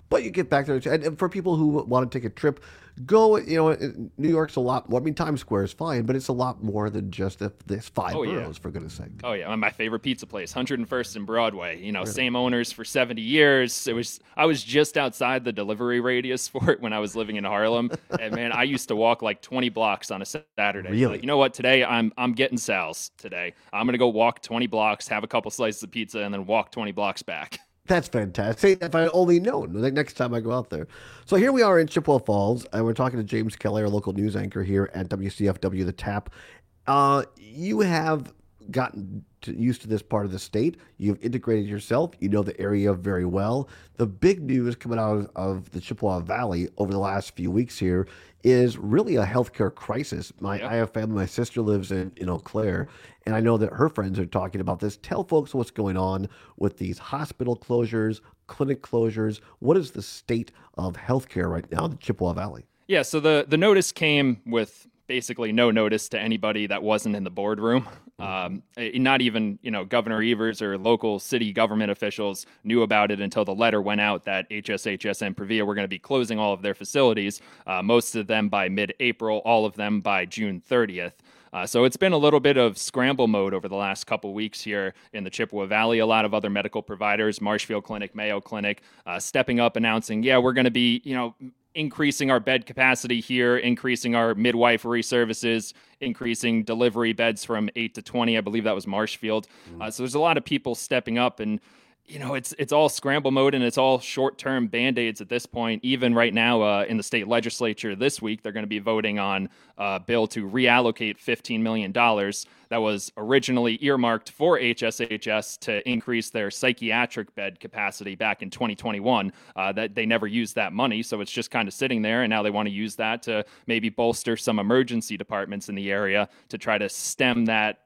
But you get back there, and and for people who want to take a trip, go. You know, New York's a lot more. I mean, Times Square is fine, but it's a lot more than just the, this five Oh, yeah. boroughs, for goodness sake. Oh yeah, my favorite pizza place, one hundred first and Broadway. You know, Really? same owners for seventy years. It was I was just outside the delivery radius for it when I was living in Harlem, and man, I used to walk like twenty blocks on a Saturday. Really? Like, you know what? Today I'm I'm getting Sal's today. I'm gonna go walk twenty blocks, have a couple slices of pizza, and then walk twenty blocks back. That's fantastic. If I only known the next time I go out there. So here we are in Chippewa Falls, and we're talking to James Kelly, our local news anchor here at W C F W The Tap. Uh, you have gotten to, used to this part of the state. You've integrated yourself. You know the area very well. The big news coming out of, of the Chippewa Valley over the last few weeks here is really a healthcare crisis. My, I have family. My sister lives in, in Eau Claire, and I know that her friends are talking about this. Tell folks what's going on with these hospital closures, clinic closures. What is the state of healthcare right now in the Chippewa Valley? Yeah, so the, the notice came with basically no notice to anybody that wasn't in the boardroom. Um, not even, you know, Governor Evers or local city government officials knew about it until the letter went out that H S H S and Previa were going to be closing all of their facilities, uh, most of them by mid-April, all of them by June thirtieth. Uh, so it's been a little bit of scramble mode over the last couple weeks here in the Chippewa Valley. A lot of other medical providers, Marshfield Clinic, Mayo Clinic, uh, stepping up, announcing, yeah, we're going to be, you know, increasing our bed capacity here, increasing our midwifery services, increasing delivery beds from eight to twenty. I believe that was Marshfield. Uh, so there's a lot of people stepping up, and you know, it's it's all scramble mode and it's all short-term Band-Aids at this point. Even right now uh, in the state legislature this week, they're going to be voting on a bill to reallocate fifteen million dollars that was originally earmarked for H S H S to increase their psychiatric bed capacity back in twenty twenty-one. Uh, that they never used that money, so it's just kind of sitting there, and now they want to use that to maybe bolster some emergency departments in the area to try to stem that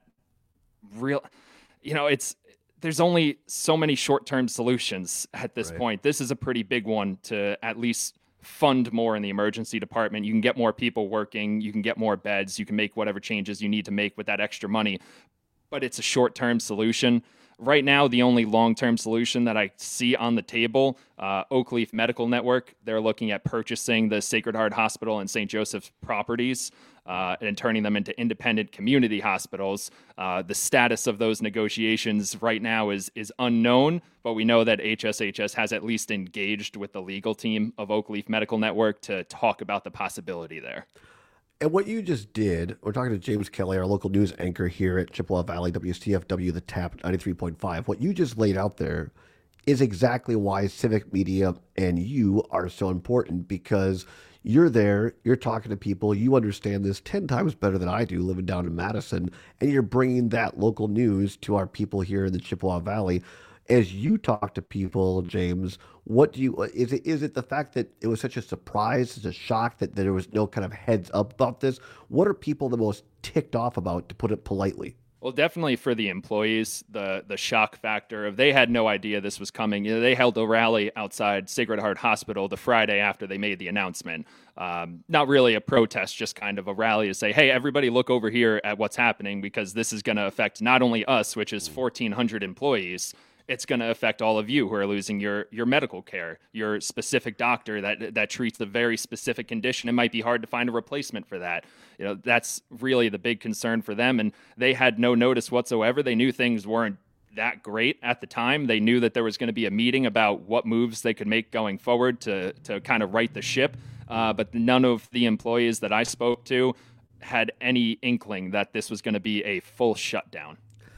real, you know, it's there's only so many short-term solutions at this Right. point. This is a pretty big one to at least fund more in the emergency department. You can get more people working, you can get more beds, you can make whatever changes you need to make with that extra money, but it's a short-term solution. Right now, the only long-term solution that I see on the table, uh, Oakleaf Medical Network, they're looking at purchasing the Sacred Heart Hospital and Saint Joseph's properties uh, and turning them into independent community hospitals. Uh, the status of those negotiations right now is is unknown, but we know that H S H S has at least engaged with the legal team of Oakleaf Medical Network to talk about the possibility there. And what you just did, we're talking to James Kelly, our local news anchor here at Chippewa Valley, W C F W, The Tap, ninety-three point five. What you just laid out there is exactly why civic media and you are so important, because you're there, you're talking to people, you understand this ten times better than I do living down in Madison, and you're bringing that local news to our people here in the Chippewa Valley. As you talk to people, James, what do you, is it, is it the fact that it was such a surprise, such a shock that there was no kind of heads up about this? What are people the most ticked off about, to put it politely? Well, definitely for the employees, the the shock factor of they had no idea this was coming. You know, they held a rally outside Sacred Heart Hospital the Friday after they made the announcement. Um, not really a protest, just kind of a rally to say, hey, everybody look over here at what's happening, because this is going to affect not only us, which is fourteen hundred employees, it's going to affect all of you who are losing your your medical care, your specific doctor that that treats the very specific condition. It might be hard to find a replacement for that. You know, that's really the big concern for them. And they had no notice whatsoever. They knew things weren't that great at the time. They knew that there was going to be a meeting about what moves they could make going forward to to kind of right the ship. Uh, but none of the employees that I spoke to had any inkling that this was going to be a full shutdown.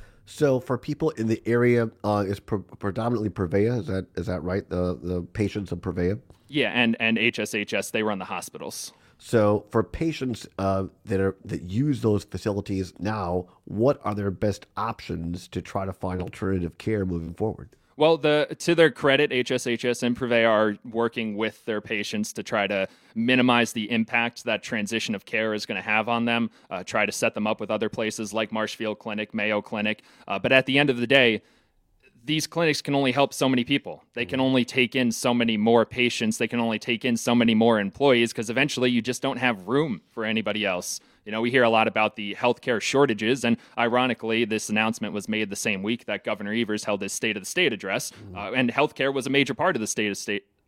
So for people in the area, uh, is pre- predominantly Prevea, is that is that right? The the patients of Prevea? Yeah, and, and H S H S, they run the hospitals. So for patients uh, that are that use those facilities now, what are their best options to try to find alternative care moving forward? Well, the to their credit, H S H S and Prevea are working with their patients to try to minimize the impact that transition of care is going to have on them, uh, try to set them up with other places like Marshfield Clinic, Mayo Clinic. Uh, but at the end of the day, these clinics can only help so many people. They can only take in so many more patients. They can only take in so many more employees, because eventually you just don't have room for anybody else. You know, we hear a lot about the healthcare shortages, and ironically, this announcement was made the same week that Governor Evers held his State of the State address, uh, and healthcare was a major part of the State of State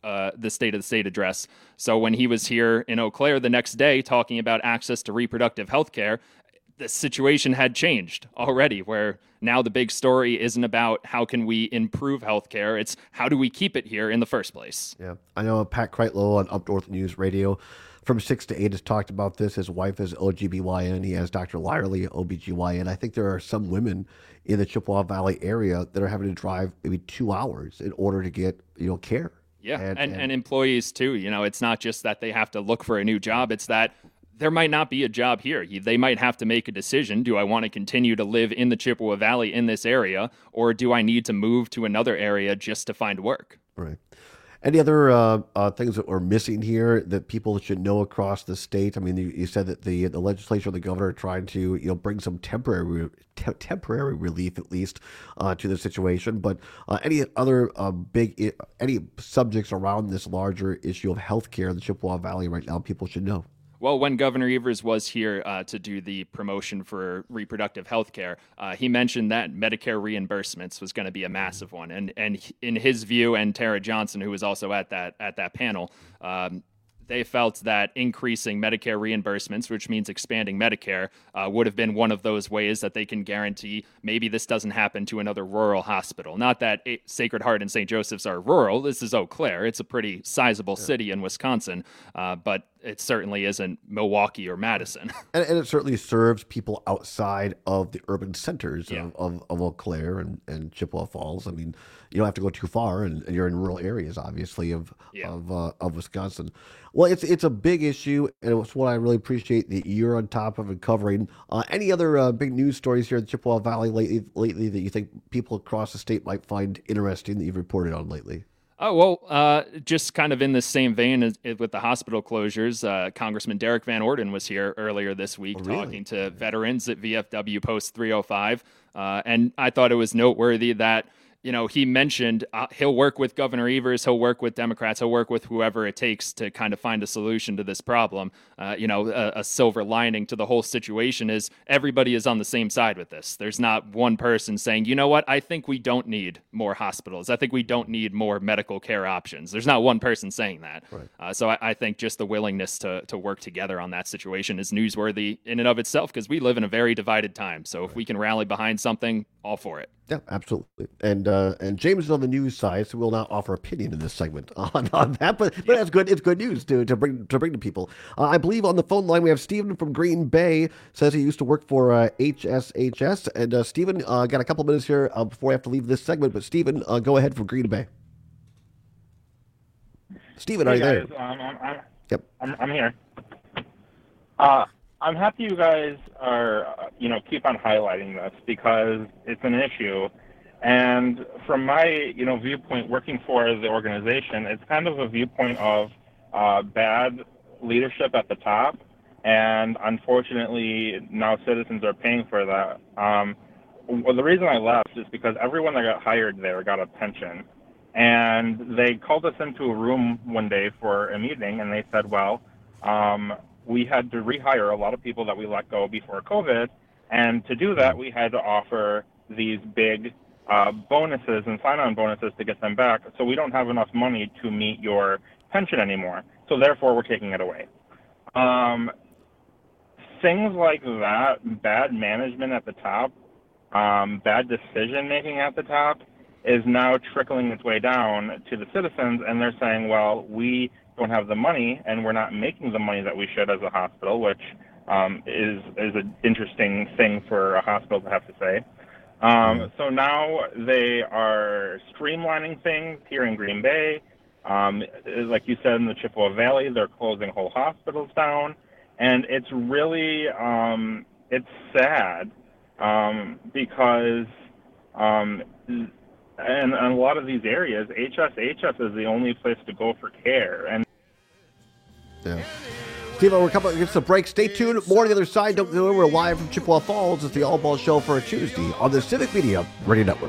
uh, the State of the State address. So when he was here in Eau Claire the next day talking about access to reproductive health care, the situation had changed already, where now the big story isn't about how can we improve healthcare, it's how do we keep it here in the first place. Yeah, I know Pat Kreitlow on Up North News Radio from six to eight has talked about this. His wife is O G B Y N. He has Doctor Lyerly, O B G Y N. I think there are some women in the Chippewa Valley area that are having to drive maybe two hours in order to get, you know, care. Yeah, And- and, and, and- employees too. You know, it's not just that they have to look for a new job, it's that there might not be a job here. You- They might have to make a decision. Do I want to continue to live in the Chippewa Valley in this area, or do I need to move to another area just to find work? Right. Any other uh, uh, things that we're missing here that people should know across the state? I mean, you, you said that the the legislature, the governor, are trying to you know bring some temporary te- temporary relief at least uh, to the situation. But uh, any other uh, big I- any subjects around this larger issue of healthcare in the Chippewa Valley right now people should know? Well, when Governor Evers was here uh, to do the promotion for reproductive health care, uh, he mentioned that Medicare reimbursements was going to be a massive one. And and in his view, and Tara Johnson, who was also at that at that panel, um, they felt that increasing Medicare reimbursements, which means expanding Medicare, uh, would have been one of those ways that they can guarantee maybe this doesn't happen to another rural hospital. Not that A- Sacred Heart and Saint Joseph's are rural. This is Eau Claire. It's a pretty sizable city in Wisconsin, uh, but it certainly isn't Milwaukee or Madison. And, and it certainly serves people outside of the urban centers of, of, of Eau Claire and, and Chippewa Falls. I mean, you don't have to go too far, and, and you're in rural areas, obviously, of of uh, of Wisconsin. Well, it's it's a big issue, and it's what I really appreciate that you're on top of and covering. Uh, any other uh, big news stories here in the Chippewa Valley lately, lately that you think people across the state might find interesting that you've reported on lately? Oh, well, uh, just kind of in the same vein as, as with the hospital closures, uh, Congressman Derek Van Orden was here earlier this week really? talking to veterans at V F W Post three oh five. Uh, and I thought it was noteworthy that, you know, he mentioned uh, he'll work with Governor Evers, he'll work with Democrats, he'll work with whoever it takes to kind of find a solution to this problem. Uh, you know, a, a silver lining to the whole situation is everybody is on the same side with this. There's not one person saying, you know what, I think we don't need more hospitals. I think we don't need more medical care options. There's not one person saying that. Right. Uh, so I, I think just the willingness to, to work together on that situation is newsworthy in and of itself, because we live in a very divided time. So if we can rally behind something, all for it. Yeah, absolutely. And uh, and James is on the news side, so we'll not offer opinion in this segment on, on that. But but that's good. It's good news to to bring to bring to people. Uh, I believe on the phone line we have Stephen from Green Bay. Says he used to work for uh, H S H S. And uh, Stephen, uh, got a couple minutes here uh, before I have to leave this segment. But Stephen, uh, go ahead from Green Bay. Stephen, Hey are you guys, there? Um, I'm, I'm, Yep. I'm, I'm here. Uh, I'm happy you guys are, uh, you know, keep on highlighting this because it's an issue. And from my, you know, viewpoint, working for the organization, it's kind of a viewpoint of uh, bad leadership at the top. And unfortunately, now citizens are paying for that. Um, well, the reason I left is because everyone that got hired there got a pension. And they called us into a room one day for a meeting, and they said, well, um, we had to rehire a lot of people that we let go before COVID. And to do that, we had to offer these big uh, bonuses and sign-on bonuses to get them back. So we don't have enough money to meet your pension anymore. So therefore, we're taking it away. Um, things like that, bad management at the top, um, bad decision-making at the top, is now trickling its way down to the citizens, and they're saying, well, we don't have the money, and we're not making the money that we should as a hospital, which um, is is an interesting thing for a hospital to have to say. Um, so now they are streamlining things here in Green Bay. Um, like you said, in the Chippewa Valley, they're closing whole hospitals down, and it's really um, it's sad um, because um, and in a lot of these areas, H S H S is the only place to go for care. And Yeah. Steve, we're coming against a break. Stay tuned. More on the other side. Don't go. We're live from Chippewa Falls. It's the All Ball Show for a Tuesday on the Civic Media Radio Network.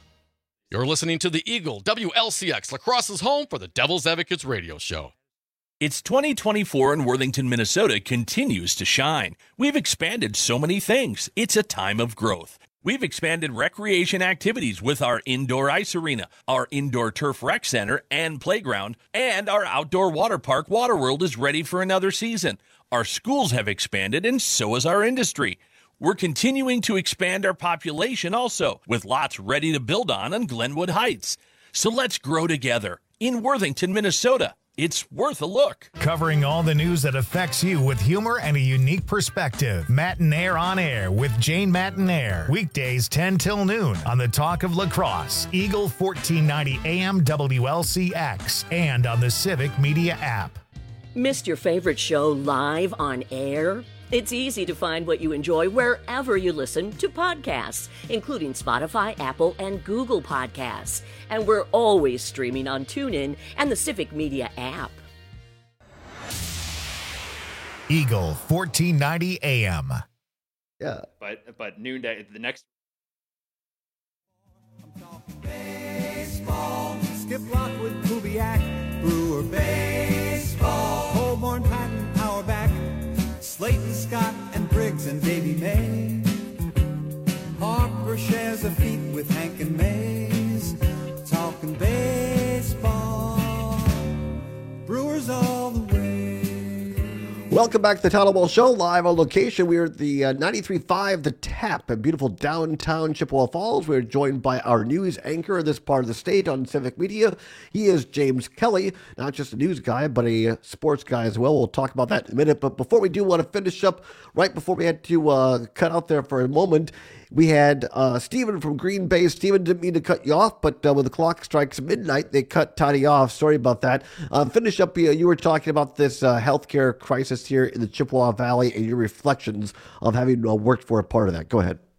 You're listening to the Eagle W L C X, La Crosse's home for the Devil's Advocates radio show. It's twenty twenty-four and Worthington, Minnesota continues to shine. We've expanded so many things. It's a time of growth. We've expanded recreation activities with our indoor ice arena, our indoor turf rec center and playground, and our outdoor water park Waterworld is ready for another season. Our schools have expanded and so has our industry. We're continuing to expand our population also, with lots ready to build on on Glenwood Heights. So let's grow together in Worthington, Minnesota. It's worth a look. Covering all the news that affects you with humor and a unique perspective. Matinaire on Air with Jane Matinaire. Weekdays ten till noon on the Talk of Lacrosse, Eagle fourteen ninety A M W L C X, and on the Civic Media app. Missed your favorite show live on air? It's easy to find what you enjoy wherever you listen to podcasts, including Spotify, Apple, and Google Podcasts. And we're always streaming on TuneIn and the Civic Media app. Eagle fourteen ninety A M. Yeah. But but noonday the next Baseball, Skip Lockwood, Kubiak, Brewer baseball, Holborn, Patton, Auerbach, Slayton, Scott, and Briggs, and Davy May. Harper shares a feat with Hank and Mays, talking baseball, Brewers all the way. Welcome back to the Town Ball Show, live on location. We are at the uh, ninety-three point five The Tap in beautiful downtown Chippewa Falls. We're joined by our news anchor in this part of the state on Civic Media. He is James Kelly, not just a news guy, but a uh, sports guy as well. We'll talk about that in a minute. But before we do, want to finish up right before we had to uh, cut out there for a moment. We had uh, Stephen from Green Bay. Stephen, didn't mean to cut you off, but uh, when the clock strikes midnight, they cut Toddy off. Sorry about that. Uh, finish up, uh, you were talking about this uh, healthcare crisis here in the Chippewa Valley and your reflections of having uh, worked for a part of that. Go ahead.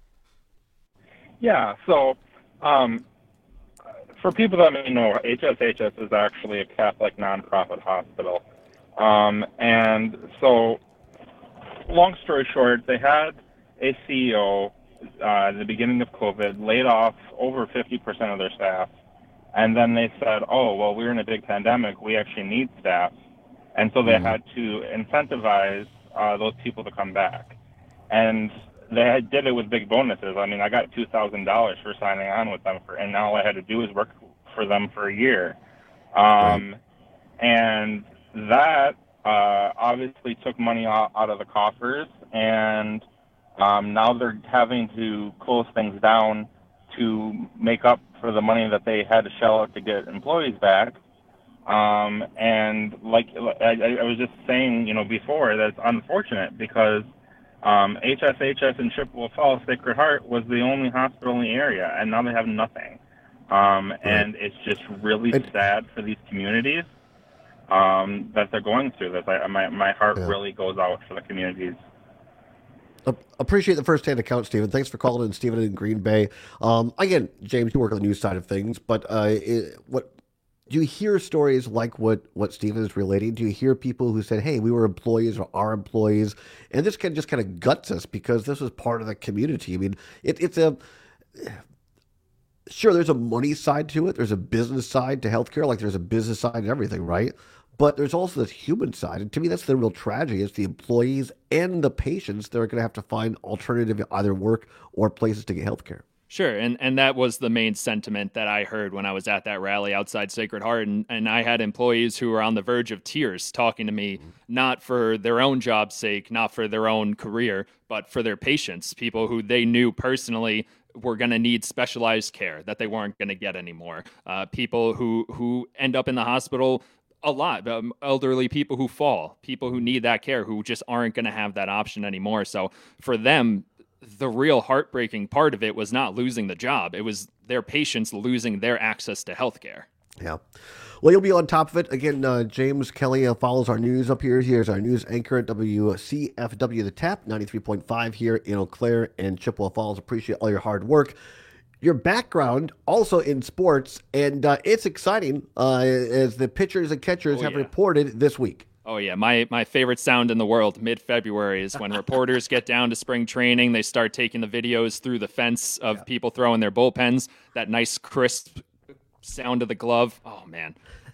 Yeah, so um, for people that may know, H S H S is actually a Catholic nonprofit hospital. Um, and so, long story short, they had a C E O uh, at the beginning of COVID laid off over fifty percent of their staff. And then they said, oh, well, we're in a big pandemic. We actually need staff. And so they mm-hmm. had to incentivize uh, those people to come back. And they had, did it with big bonuses. I mean, I got two thousand dollars for signing on with them, for, and all I had to do was work for them for a year. Um, right. And that uh, obviously took money out, out of the coffers, and um, now they're having to close things down to make up for the money that they had to shell out to get employees back. Um, and like I, I was just saying, you know, before, that's unfortunate because um, H S H S in Chippewa Falls, Sacred Heart, was the only hospital in the area, and now they have nothing. Um, and it's just really sad for these communities um, that they're going through this. I, my my heart yeah. really goes out for the communities. Appreciate the first-hand account, Stephen. Thanks for calling in, Stephen, in Green Bay. Um, again, James, you work on the news side of things, but uh, it, what do you hear stories like what, what Stephen is relating? Do you hear people who said, hey, we were employees or are employees, and this kind of just kind of guts us because this was part of the community? I mean, it, it's a... Sure, there's a money side to it. There's a business side to healthcare, like there's a business side to everything, right? But there's also this human side. And to me, that's the real tragedy. It's the employees and the patients that are going to have to find alternative either work or places to get healthcare. Sure, and and that was the main sentiment that I heard when I was at that rally outside Sacred Heart, and, and I had employees who were on the verge of tears talking to me, not for their own job's sake, not for their own career, but for their patients, people who they knew personally were going to need specialized care that they weren't going to get anymore, uh, people who, who end up in the hospital a lot, um, elderly people who fall, people who need that care, who just aren't going to have that option anymore. So for them, the real heartbreaking part of it was not losing the job. It was their patients losing their access to healthcare. Yeah. Well, you'll be on top of it. Again, uh, James Kelly uh, follows our news up here. Here's our news anchor at W C F W The Tap, ninety-three point five here in Eau Claire and Chippewa Falls. Appreciate all your hard work. Your background also in sports, and uh, it's exciting uh, as the pitchers and catchers oh, have yeah. reported this week. Oh, yeah. My my favorite sound in the world, mid-February, is when reporters get down to spring training. They start taking the videos through the fence of yeah. people throwing their bullpens. That nice, crisp sound of the glove. Oh, man.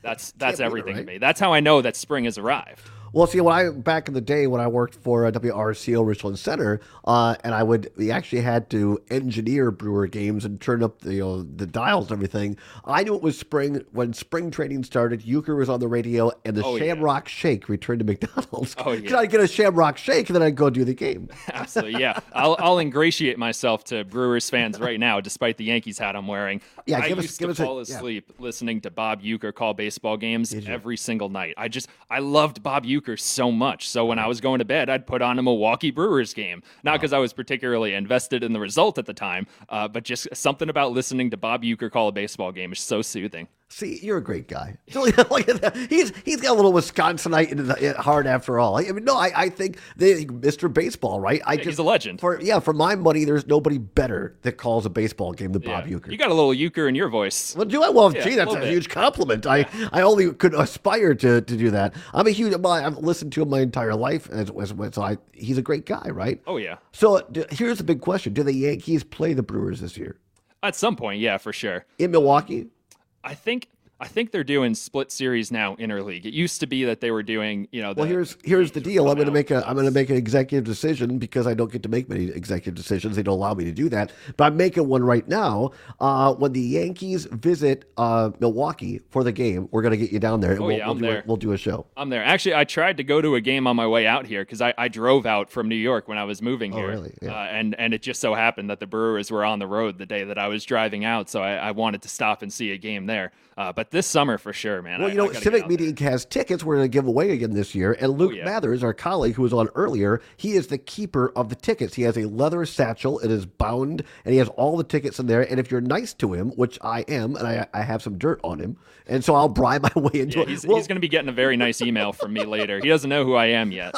That's that's beat it, everything right? to me. That's how I know that spring has arrived. Well, see, when I back in the day when I worked for uh, W R C O Richland Center, uh, and I would we actually had to engineer Brewer games and turn up the you know, the dials and everything. I knew it was spring when spring training started. Euchre was on the radio, and the Oh, yeah. Shamrock Shake returned to McDonald's. Oh, yeah. Could I get a Shamrock Shake and then I'd go do the game? Absolutely, yeah. I'll I'll ingratiate myself to Brewers fans right now, despite the Yankees hat I'm wearing. Yeah, I give us- used give to us a- fall yeah. asleep listening to Bob Euchre call baseball games every single night. I just I loved Bob Euchre so much. So when I was going to bed, I'd put on a Milwaukee Brewers game, not because I was particularly invested in the result at the time, uh, but just something about listening to Bob Euchre call a baseball game is so soothing. See, you're a great guy. Look at that. He's he's got a little Wisconsinite in the heart after all. I mean, no, I, I think the Mister Baseball, right? I Yeah, just, he's a legend. For yeah, for my money, there's nobody better that calls a baseball game than Bob Yeah. Euchre. You got a little Euchre in your voice. Well, do I? Well, Yeah, gee, that's little a bit. huge compliment. I, I only could aspire to, to do that. I'm a huge. well, I've listened to him my entire life, as, as, so I, he's a great guy, right? Oh, yeah. So d- here's the big question: do the Yankees play the Brewers this year At some point, yeah, for sure. in Milwaukee? I think I think they're doing split series now interleague. It used to be that they were doing, you know, the, Well, here's here's the deal. I'm going to make a I'm going to make an executive decision because I don't get to make many executive decisions. They don't allow me to do that. But I'm making one right now. Uh, when the Yankees visit uh, Milwaukee for the game, we're going to get you down there, and Oh, we'll, yeah, we'll I'm do there. A, we'll do a show. I'm there. Actually, I tried to go to a game on my way out here because I, I drove out from New York when I was moving Oh, here. really? Yeah. Uh, and, and it just so happened that the Brewers were on the road the day that I was driving out, so I, I wanted to stop and see a game there. Uh, but this summer, for sure, man. Well, I, you know, I gotta get Civic out Media has tickets we're going to give away again this year. And Luke yeah. Mathers, our colleague who was on earlier, he is the keeper of the tickets. He has a leather satchel. It is bound, and he has all the tickets in there. And if you're nice to him, which I am, and I, I have some dirt on him, and so I'll bribe my way into Yeah, it. he's, Well, he's going to be getting a very nice email from me later. He doesn't know who I am yet.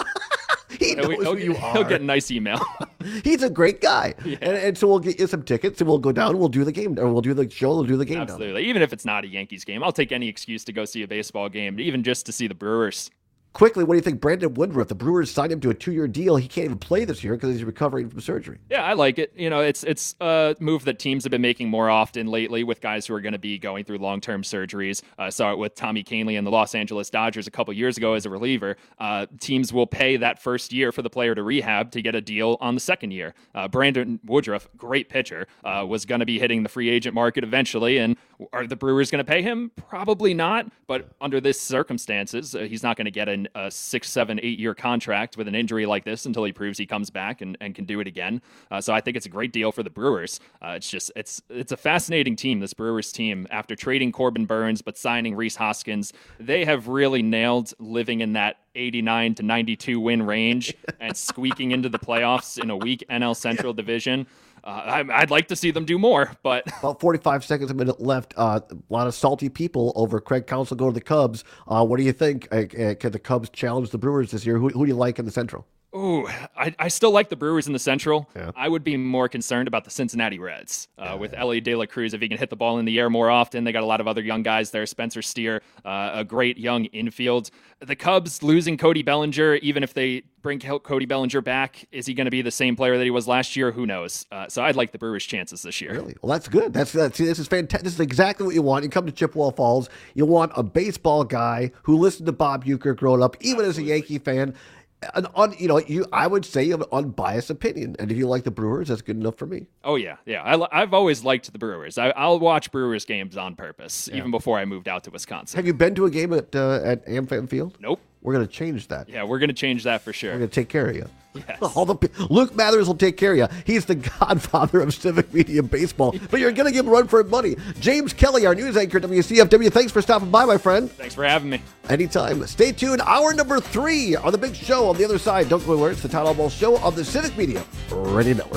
he knows he'll, he'll, who you He'll are. get a nice email. He's a great guy. And, and so we'll get you some tickets, and we'll go down, and we'll do the game, or we'll do the show, we'll do the game down there. Absolutely. Even if it's not a Yankees game, I'll take any excuse to go see a baseball game, even just to see the Brewers. Quickly, what do you think? Brandon Woodruff, the Brewers signed him to a two-year deal. He can't even play this year because he's recovering from surgery. Yeah, I like it. You know, it's it's a move that teams have been making more often lately with guys who are going to be going through long-term surgeries. I uh, saw it with Tommy Kahnle and the Los Angeles Dodgers a couple years ago as a reliever. Uh, teams will pay that first year for the player to rehab to get a deal on the second year. Uh, Brandon Woodruff, great pitcher, uh, was going to be hitting the free agent market eventually, and are the Brewers going to pay him? Probably not, but under this circumstances, uh, he's not going to get an, a six, seven, eight-year contract with an injury like this until he proves he comes back and, and can do it again. Uh, so I think it's a great deal for the Brewers. Uh, it's just it's it's a fascinating team, this Brewers team. After trading Corbin Burns but signing Rhys Hoskins, they have really nailed living in that eighty-nine to ninety-two win range and squeaking into the playoffs in a weak N L Central division. Uh, I, I'd like to see them do more, but About forty-five seconds, a minute left. Uh, a lot of salty people over Craig Counsell go to the Cubs. Uh, what do you think? Uh, uh, can the Cubs challenge the Brewers this year? Who, who do you like in the Central? Ooh, I, I still like the Brewers in the Central. I would be more concerned about the Cincinnati Reds uh, with Ellie De La Cruz. If he can hit the ball in the air more often, they got a lot of other young guys there. Spencer Steer, uh, a great young infield. The Cubs losing Cody Bellinger, even if they bring Cody Bellinger back, is he going to be the same player that he was last year? Who knows? Uh, so I'd like the Brewers' chances this year. Really? Well, that's good. That's, that's see, this is fantastic. This is exactly what you want. You come to Chippewa Falls, you want a baseball guy who listened to Bob Euchre growing up, even as a Yankee fan. An un, you know, you I would say you have an unbiased opinion, and if you like the Brewers, that's good enough for me. Oh yeah, yeah. I, li- I've always liked the Brewers. I, I'll watch Brewers games on purpose, Yeah. even before I moved out to Wisconsin. Have you been to a game at uh, at AmFam Field? Nope. We're going to change that. Yeah, we're going to change that for sure. We're going to take care of you. Yes. All the Luke Mathers will take care of you. He's the godfather of Civic Media baseball, but you're going to give him a run for his money. James Kelly, our news anchor at W C F W. Thanks for stopping by, my friend. Thanks for having me. Anytime. Stay tuned. Hour number three on the big show on the other side. Don't go anywhere. It's the Todd Albaugh Show of the Civic Media Radio Network.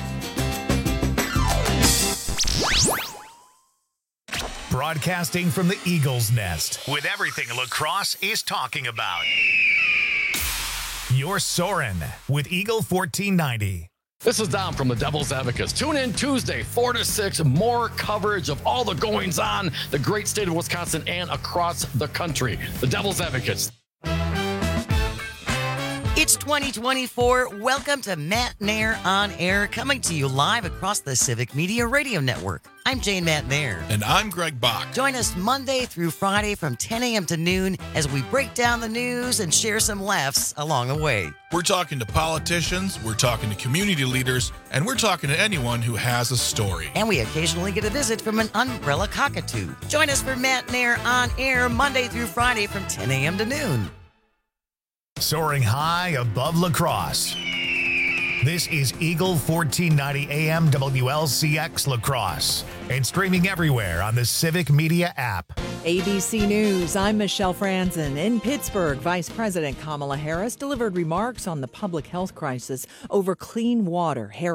Broadcasting from the Eagles Nest with everything lacrosse is talking about. You're Soren with Eagle fourteen ninety. This is Dom from the Devil's Advocates. Tune in Tuesday, four to six, more coverage of all the goings on, the great state of Wisconsin and across the country. The Devil's Advocates. It's twenty twenty-four. Welcome to Matt Nair on Air, coming to you live across the Civic Media Radio Network. I'm Jane Matt Nair. And I'm Greg Bach. Join us Monday through Friday from ten a.m. to noon as we break down the news and share some laughs along the way. We're talking to politicians, we're talking to community leaders, and we're talking to anyone who has a story. And we occasionally get a visit from an umbrella cockatoo. Join us for Matt Nair on Air Monday through Friday from ten a.m. to noon. Soaring high above La Crosse. This is Eagle fourteen ninety A M W L C X La Crosse and streaming everywhere on the Civic Media app. A B C News, I'm Michelle Franzen. In Pittsburgh, Vice President Kamala Harris delivered remarks on the public health crisis over clean water. Harris